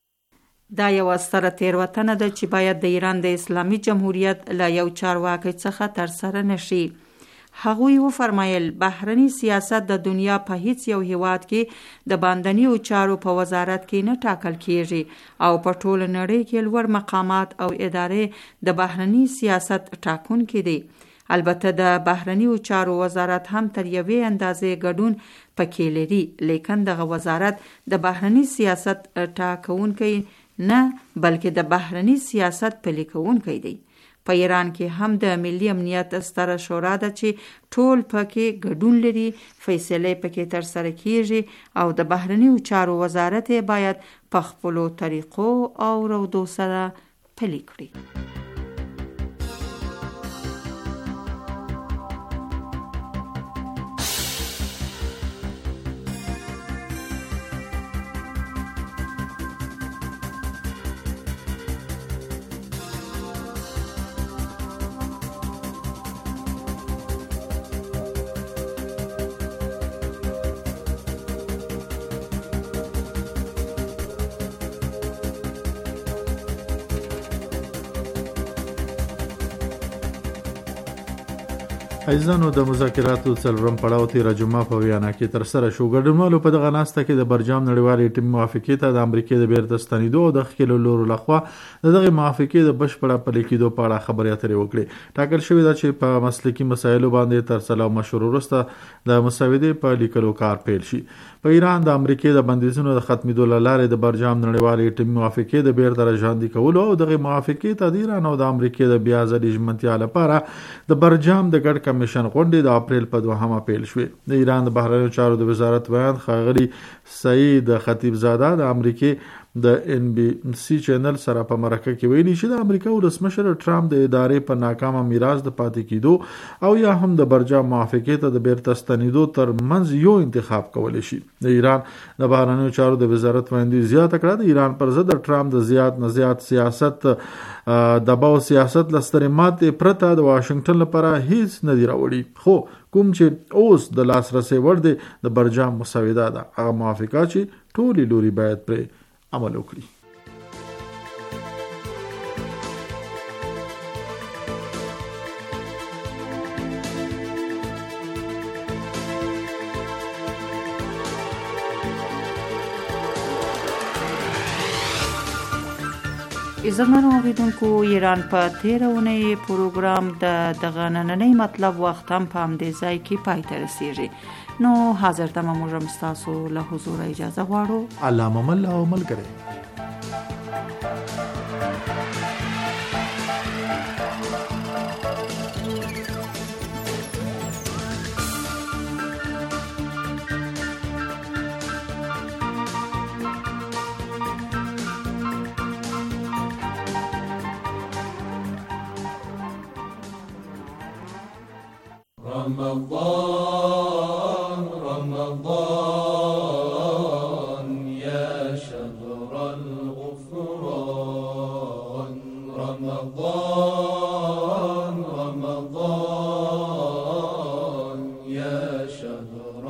دا یو ستره تیروتنه ده چې باید د ایران د اسلامي جمهوریت له یو چارواکي څخه تر سره نشي. هغوی و فرمایل بهرنی سیاست د دنیا په هیڅ یو هیواد کې د باندنیو چارو په وزارت کې نه ټاکل کیږي او په ټوله نړۍ کې لوړ مقامات او ادارې د بهرنی سیاست ټاکونکي دي. البته د بهرنیو چارو وزارت هم تر یوې اندازې ګډون پکې لري، لیکن دغه وزارت د بهرنی سیاست ټاکونکی نه بلکې د بهرنی سیاست پلي کوونکی دی. په ایران کې هم د ملي امنیت ستره شورا ده چې ټول پکې ګډون لري، فیصلې پکې تر سره کیږي او د بهرنیو چارو وزارت باید په خپلو طریقو او رودو سره پلي کړي. عزیزانو د مذاکراتو څلورم پړاو تېره جمعه په ویانا کې ترسره شو. ګډونوالو په دغه ناسته کې د برجام نړیوالې ټیم موافقې ته د امریکې د بیرته ستنېدو او د ښکېلو لورو لخوا د دغې موافقې د بشپړه پلي کېدو په اړه خبرې اترې وکړې. ټاکل شوې ده چې په مسلکي مسایلو باندې تر سلا مشورو وروسته د مسودې په لیکلو کار پیل شي. په ایران د امریکې د بندیزونو د ختمېدو له لارې د برجام نړیوالې ټیم موافقې د بیرته راژوندي کولو او دغې موافقې ته د ایران او د امریکې د بیا ځلې ژمنتیا لپاره د برجام د ګډ کمیشن غونډې د اپریل په 2 پیل شوې. د ایران د بهرنیو چارو د وزارت بیان ښاغلي سعید خطیب زاده د امریکې د NBC چینل سره په مرکه کې ویلي چې د امریکا ولسمشر ټرمپ د ادارې په ناکامه میراث د پاتې کېدو او یا هم د برجام موافقې ته د بیرته ستنېدو تر منځ یو انتخاب کولی شي. د ایران د بهرنیو چارو د وزارت ویاندوی زیاته کړه د ایران پر ضد ټرمپ د زیات نه زیات سیاست دباو سیاست لسترې ماتې پرته د واشنگټن لپاره هیڅ نه دی راوړي، خو کوم چې اوس د لاسرسي وړ دی د برجام مسوده ده هغه موافقه چې ټولې لوري باید پرې عمل وکړي. عزتمنو اوریدونکو، ایران په 13 اونۍ پروګرام د دغه نننۍ مطلب وخت هم په همدې ځای کې پای ته رسیږي. نو حاضر ته موږ ستاسو له حضور اجازه غواړو. علامه مل او ملګری رمضان رمضان يا شهر الغفران رمضان رمضان يا شهر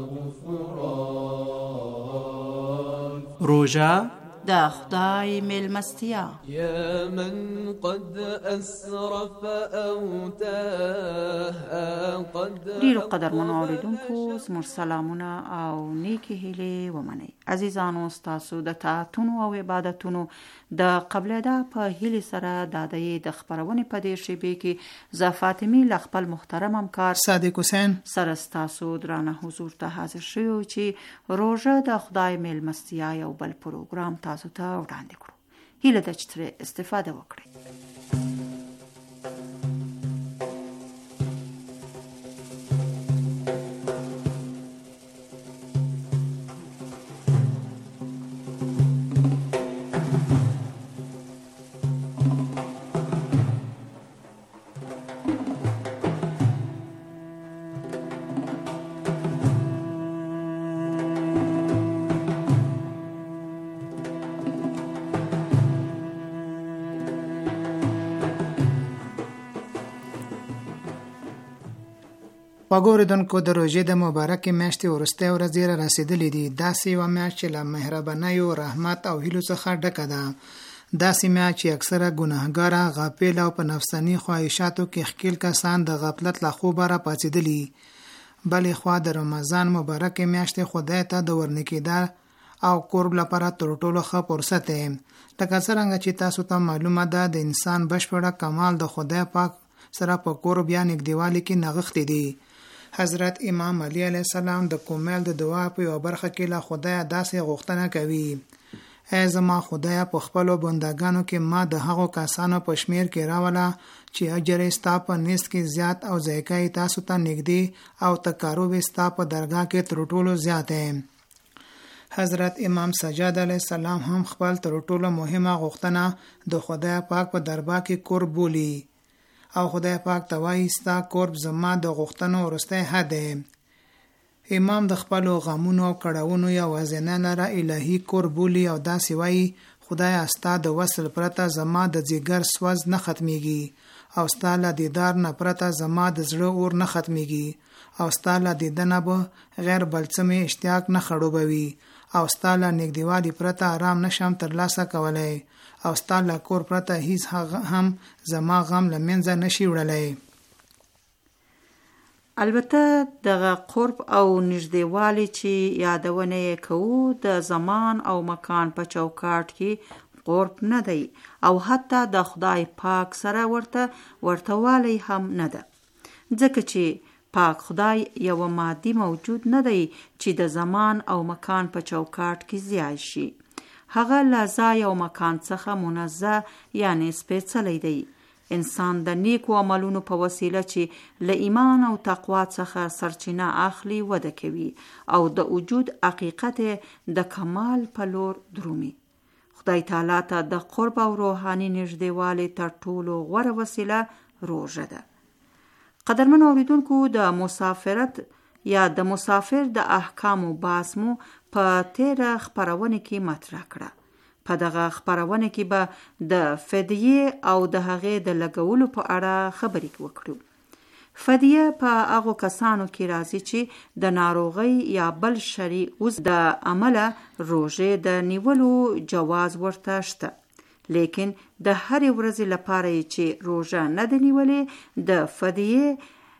الغفران روژه د خدای میلمستیا يا من قد اسرف او تاه قد ډیرو قدرمنو اوریدونکو زموږ سلامونه او نیکی هیلې ومنئ. عزیزانو، ستاسو د طاعتونو او عبادتونو د قبلېدا په هیلې سره د د خپرونې په دې شیبې کې زه فاطمې له خپل محترم همکار صادق حسین سره ستاسو درانه حضور ته حاضر شوو چې روژه د خدای میلمستیا یو بل پروګرام تاسو ته وړاندې کړو. هیله ده چې ترې استفاده وکړئ. وګوریدونکو، د روژې د مبارکې میاشتې وروستۍ ورځې را رسېدلې دي. داسې یوه میاشت چې له مهربانیو، رحمت او هیلو څخه ډکه ده. داسې میاشت چې اکثره ګناهګاره، غافل او په نفساني خواهشاتو کې ښکېل کسان د غفلت له خوبه را پاڅېدلي. بلې خوا د رمضان مبارکې میاشتې خدای ته د ورنکېدا او قرب لپاره تر ټولو ښه فرصت دی. لکه څرنګه چې تاسو ته معلومه ده، د انسان بشپړه کمال د خدای پاک سره په قرب یا نږدېوالي کې نغښتې دي. حضرت امام علی علیه السلام د کومل د دعا په یو برخه کې له خدای داسې غوښتنه کوي: ای زما خدای، په خپلو بندګانو کې ما د هغو کسانو په شمیر کې راوله چې اجر یې ستا په نزد کې زیات او ذایقه یې تاسو ته نږدې او تقرب یې ستا په درګاه کې تر ټولو زیات دی. حضرت امام سجاد علیه السلام هم خپل تر ټولو مهمه غوښتنه د خدای پاک په دربار کې قرب بولي او خدای پاک ته وایي: ستا قرب زما د غوښتنو وروستی حد دی. امام د خپلو غمونو او کړاوونو یوازینی لاره الهي قرب بولي او داسې وایي: خدایه، ستا د وصل پرته زما د ځیګر سوز نه ختمیږي او ستا له دیدار نه پرته زما د زړه اور نه ختمیږي او ستا له دیدنه به غیر بل څه مې اشتیاق نه خړوبوي او ستا له نږدېوالي پرته آرام نشم ترلاسه کولی او ستا له کور پرته هیڅ هم زما غم له منځه نشي وړلی. البته دغه قرب او نږدېوالی چې یادونه یې کوو د زمان او مکان په چوکاټ کې قرب نه دی او حتی د خدای پاک سره ورتهوالی هم نه ده، ځکه چې پاک خدای یو مادي موجود نه دی چې د زمان او مکان په چوکاټ کې ځای شي. هغه له ځای او مکان څخه منزه یعنی سپېڅلی دی. انسان د نیکو عملونو په وسیله چې له ایمان او تقوا څخه سرچینه اخلي وده کوي او د وجود حقیقت د کمال په لور درومي. خدای تعالی ته د قرب او روحاني نږدېوالي تر ټولو غوره وسیله روژه ده. قدرمن اوریدونکو، د مسافرت یا د مسافر د احکامو بحث مو په تیره خپرونه کې مطرح کړه. په دغه خپرونه کې به د فدیه او د هغې د لګولو په اړه خبرې وکړو. فدیه په هغو کسانو کې راځي چې د ناروغۍ یا بل شرعي عذر د عمله روژې د نیولو جواز ورته شته، لیکن د هرې ورځې لپاره چې روژه نه ده نیولې د فدیه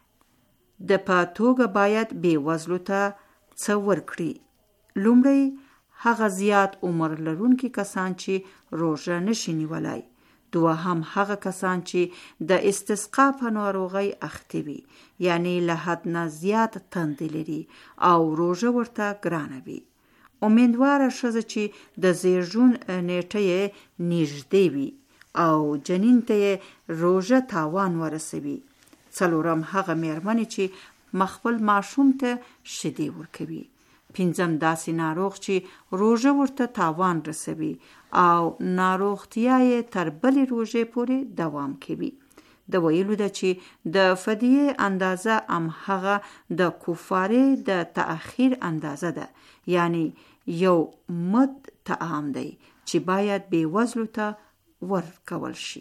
د په توګه باید بېوزلو ته څه ورکړي. لومړی هغه زیات عمر لرونکي کسان چې روژه نشي نیولای. دوهم هغه کسان چې د استسقا په ناروغۍ اخته وي، یعنی له حد نه زیات تندې لري او روژه ورته ګرانه وي. امیدواره ښځه چې د زیږون نیټه یې نږدې وي او جنین ته یې روژه تاوان ورسوي. څلورم هغه میرمنې چې خپل ماشوم ته شیدې ورکوي. پنځم داسې ناروغ چې روژه ورته تاوان رسوي او ناروغتیا یې تر بلې روژې پورې دوام کوي. د ویلو ده چې د فدیه اندازه همهغه د کفارې د تأخیر اندازه ده، یعنی یو مد طعام دی چې باید بېوزلو ته ورکول شي.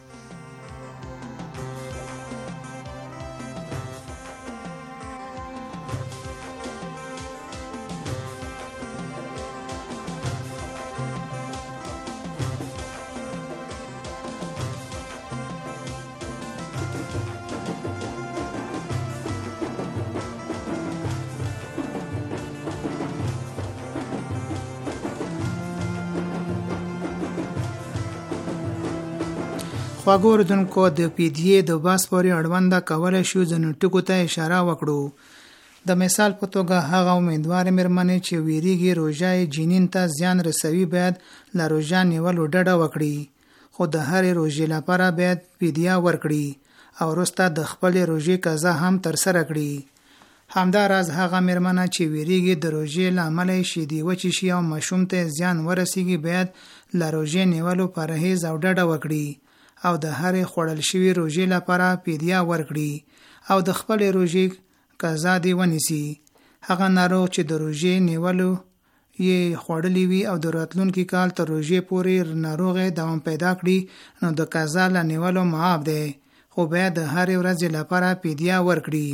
خواږه اوریدونکو، د فدیې د بحث پورې اړونده کولی شو ځینو ټکو ته اشاره وکړو. د مثال په توګه هغه امیدوارې مېرمنې چې ویریږي روژه جنین ته زیان رسوي باید له روژه نیولو ډډه وکړي، خو د هرې روژې لپاره باید فدیه ورکړي او وروسته د خپلې روژې قضا هم ترسره کړي. همداراز هغه مېرمنه چې ویریږي د روژې له امله یې شیدې وچې شي او ماشوم ته زیان ورسیږي باید له روژې نیولو پرهیز او ډډه وکړي او د هرې خوړل شوي روژې لپاره فدیه ورکړي او د خپلې روژې قضا دې ونیسي. هغه ناروغ چې د روژې نیولو یې خوړلې وي او د راتلونکي کال تر روژې پورې ناروغۍ دوام پیدا کړي نو د قضا له نیولو معاف دی، خو باید د هرې ورځې لپاره فدیه ورکړي.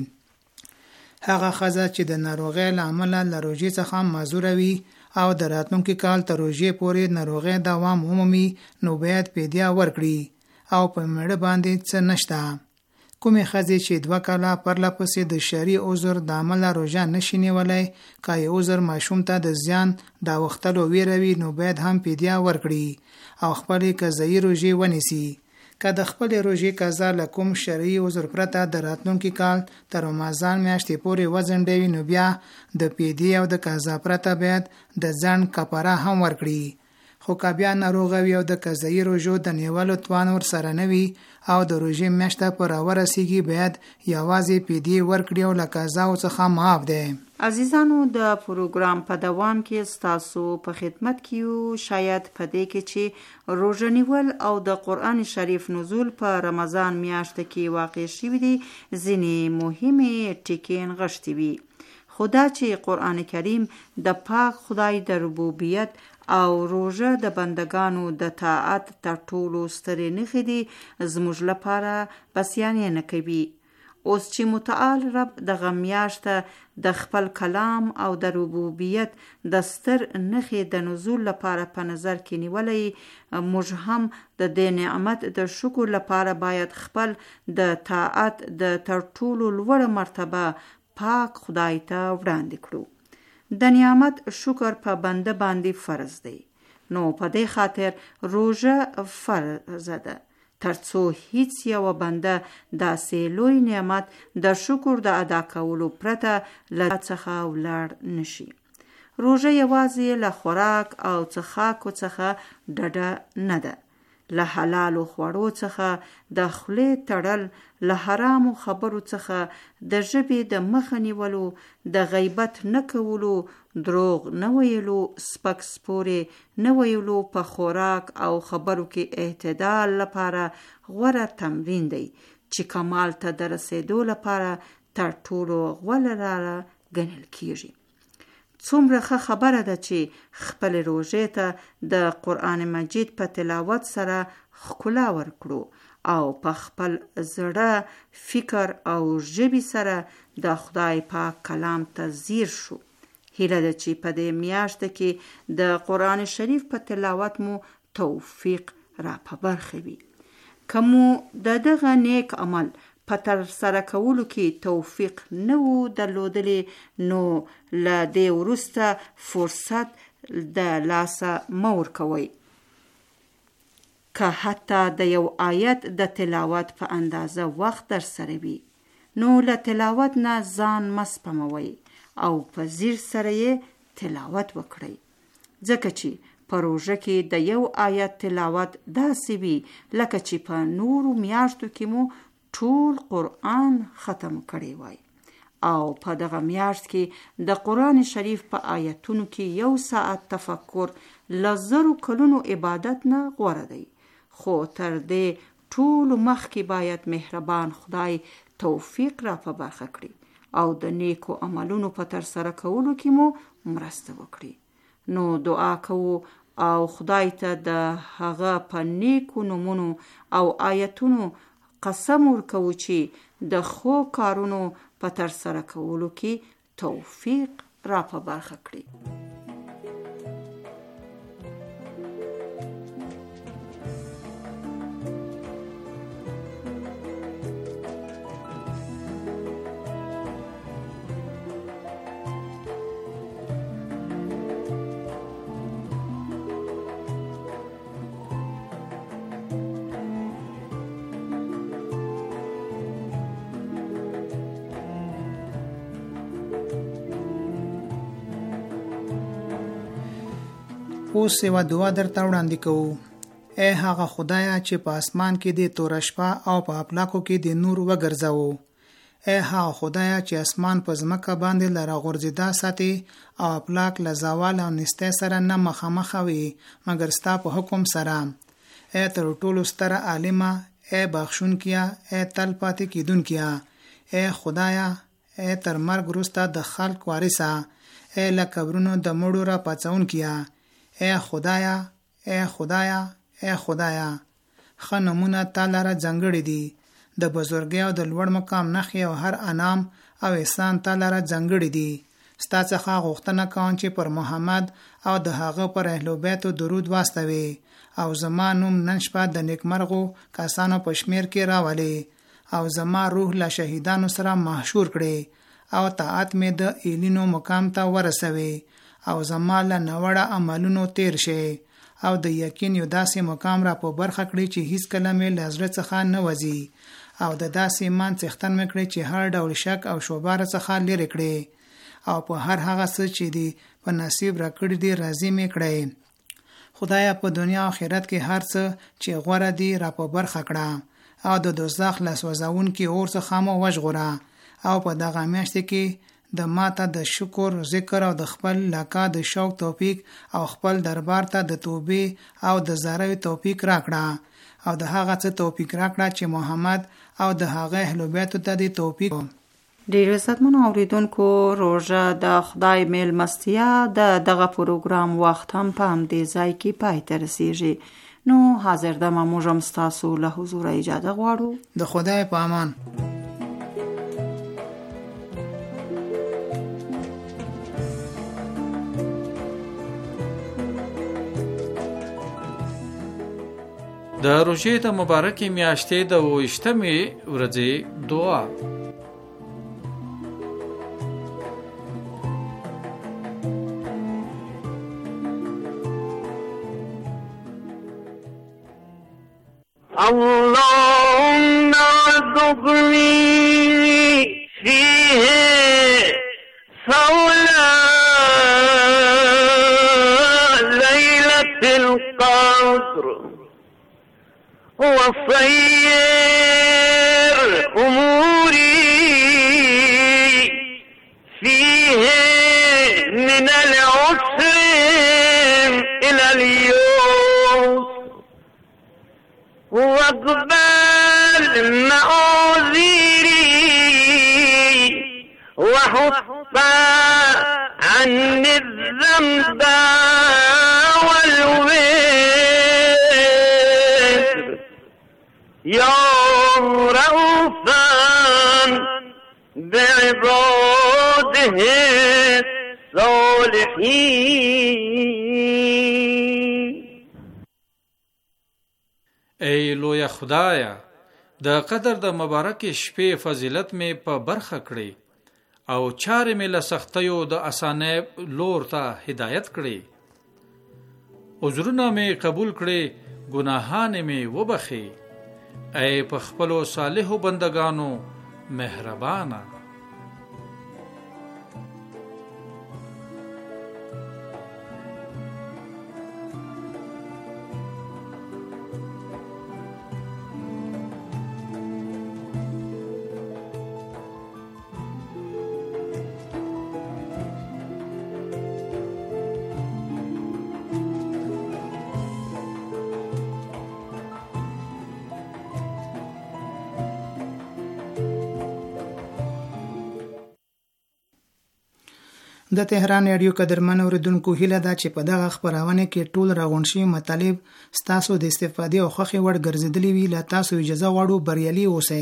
هغه ښځه چې د ناروغۍ له امله له روژې څخه معذوره وي او د راتلونکي کال تر روژې پورې ناروغۍ دوام ومومي نو باید فدیه ورکړي او په مړه باندې څه نشته. کومې ښځې چې 2 کاله پرله پسې د شرعي عذر د امله روژه نشي نیولی، که یې عذر ماشوم ته د زیان د اوښتلو ویره وي نو باید هم فدیه ورکړي او خپلې قضایي روژې ونیسي. که د خپلې روژې قضا له کوم شرعي عذر پرته د راتلونکي کال تر رمضان میاشتې پورې وځنډوي نو بیا د فدیې او د قضا پرته باید د ځان کفاره هم ورکړي. خو که بیا ناروغه وي او د قضایي روژو د نیولو توان ورسره نه وي او د روژې میاشته پر راورسیږي باید یوازې فدیې ورکړي او له قضاو څخه معاف دی. عزیزانو، د پروګرام په دوام کې ستاسو په خدمت کې یو شاید په دې کې چې روژه نیول او د قرآن شریف نزول په رمضان میاشته کې واقع شوي دي ځینې مهمې ټکي نغښتې وي. خو دا چې قرآن کریم د پاک خدای د ربوبیت او روژه د بندگانو د طاعت تر ټولو سترې نښې دي زموږ لپاره بسیانې نه کوي. اوس چې متعال رب دغه میاشته د خپل کلام او د ربوبیت د ستر نښې د نزول لپاره په نظر کې نیولې، موږ هم د دې نعمت د شکر لپاره باید خپل د طاعت د تر ټولو لوړه مرتبه پاک خدای ته وړاندې کړو. د نعمت شکر په بنده باندې فرض دی، نو په دې خاطر روژه فرض ده، ترڅو هیڅ یو بنده داسې لوی نعمت د شکر د ادا کولو پرته له څخه ولاړ نشي. روژه یوازې له خوراک او څښاکو څخه ډډه نه ده، له حلالو خوړو څخه د خولې تړل، له حرامو خبرو څخه د ژبې د مخه نیولو، د غیبت نه کولو، دروغ نه ویلو، سپک سپورې نه ویلو، په خوراک او خبرو کې اعتدال لپاره غوره تمرین دی چې کمال ته د رسیدو لپاره تر ټولو غوره لاره ګڼل کیږي. څومره ښه خبره ده چې خپل روژې ته د قرآن مجید په تلاوت سره ښکلا ورکړو او په خپل زړه، فکر او ژبې سره د خدای پاک کلام ته ځیر شو. هیله ده چې په دې میاشت کې د قرآن شریف په تلاوت مو توفیق را په برخه وي. که مو د دغه نیک عمل په تر سره کولو کې توفیق نه وو درلودلی، نو له دې وروسته فرصت د لاسه مه ورکوئ. که حتی د یو آیت د تلاوت په اندازه وخت در سره وي، نو له تلاوت نه ځان مه سپموئ او په ځیر سره یې تلاوت وکړئ، ځکه چې په روژه کې د یو آیت تلاوت داسې وي لکه چې په نورو میاشتو کې مو ټول قرآن ختم کړی وای. او په دغه میاشت کې د قرآن شریف په آیتونو کې 1 ساعت تفکر له 1000 کلونو عبادت نه غوره دی. خو تر دې ټول مخکې باید مهربان خدای توفیق را په برخه کړي او د نیکو عملونو په تر سره کولو کې مو مرسته وکړي. نو دعا کوو او خدای ته د هغه په نیکو نومونو او آیتونو قسم ورکوو چې د خو کارونو په تر سره کولو کې توفیق را په برخه کړي. اوس یوه دعا درته وړاندې کوو. ای هغه خدایه چې په اسمان کې د توره شپه او په افلاکو کې د نور وګرځاوو. ای هغه خدایه چې اسمان په ځمکه باندې له راغورځېدا ساتي او افلاک له زوال او نستی سره نه مخامخ وي مګر ستا په حکم سره. ای تر ټولو ستره عالمه، ای بخښونکیه، ای تل پاتې کیدونکیه. ای خدایه، ای تر مرګ وروسته د خلق وارثه، ای له قبرونو د مړو را پاڅونکیه. ای خدایا، ای خدایا، ای خدایا. ښه نومونه تا لره ځانګړي دي، د بزرګۍ او د لوړ مقام نښې او هر انعام او احسان تا لره ځانګړي دي. ستا څخه غوښتنه کوم چې پر محمد او د هغه پر اهل بیتو درود واستوي او زما نوم نن شپه د نیکمرغو کسانو په شمیر کې راولي او زما روح له شهیدانو سره محشور کړي او طاعت مې د ایلینو مقام ته ورسوي او زما له نوړه عملونو تیر شي او د یقین یو داسې مقام را په برخه کړي چې هیڅ کله مې له زړه څخه نه وځي او د داسې ایمان څښتن مې کړي چې هر ډول شک او شوبه څخه لرې کړي او په هر هغه څه چې دی په نصیب را کړی دی راضي مې کړي. خدایا په دنیا او آخرت کې هر څه چې غوړه دی را په برخه کړه او د دوزخ له سوځون کې اور څخه مو وژغوره او په دغه میاشت کې د ماته د شکر ذکر او د خپل لکا د شوق توفیق او خپل دربار ته د توبې او د زاروی توفیق راکړه او د هغه څه توفیق راکړه چې محمد او د هغه اهل بیت ته د توفیق. ډیر عزتمنو اوریدونکو، روژه د خدای میلمستیا د دغه پروګرام وخت هم په همدې ځای کې پای ته رسیږي. نو حاضر دمه موږ هم ستاسو له حضوره اجازه غواړو. د خدای په امان. د روژې د مبارکې میاشتې د 28مې ورځې دعا. اللهم ارزقني فيه صولا ليلة القدر وصير أموري فيه من العسر إلى اليسر واقبل معاذيري وحط عني الذنب والوزر يا رؤوفا بعباده الصالحين. ای لوی خدایا، د قدر د مبارکې شپې فضیلت می په برخه کړې او چارې می له سختیو د اسانه لور ته هدایت کړې. عذرونه می قبول کړې، ګناهان می وبخې. ای په خپلو صالحو بندگانو مهربانه. د تهران رادیو قدرمن اوریدونکو هیله ده چې په دغه خبرونه کې ټول راغونډ شوي مطالب ستاسو د استفادې او خوښې وړ ګرځېدلي وي. له تاسو اجازه غواړو، بریالي اوسئ.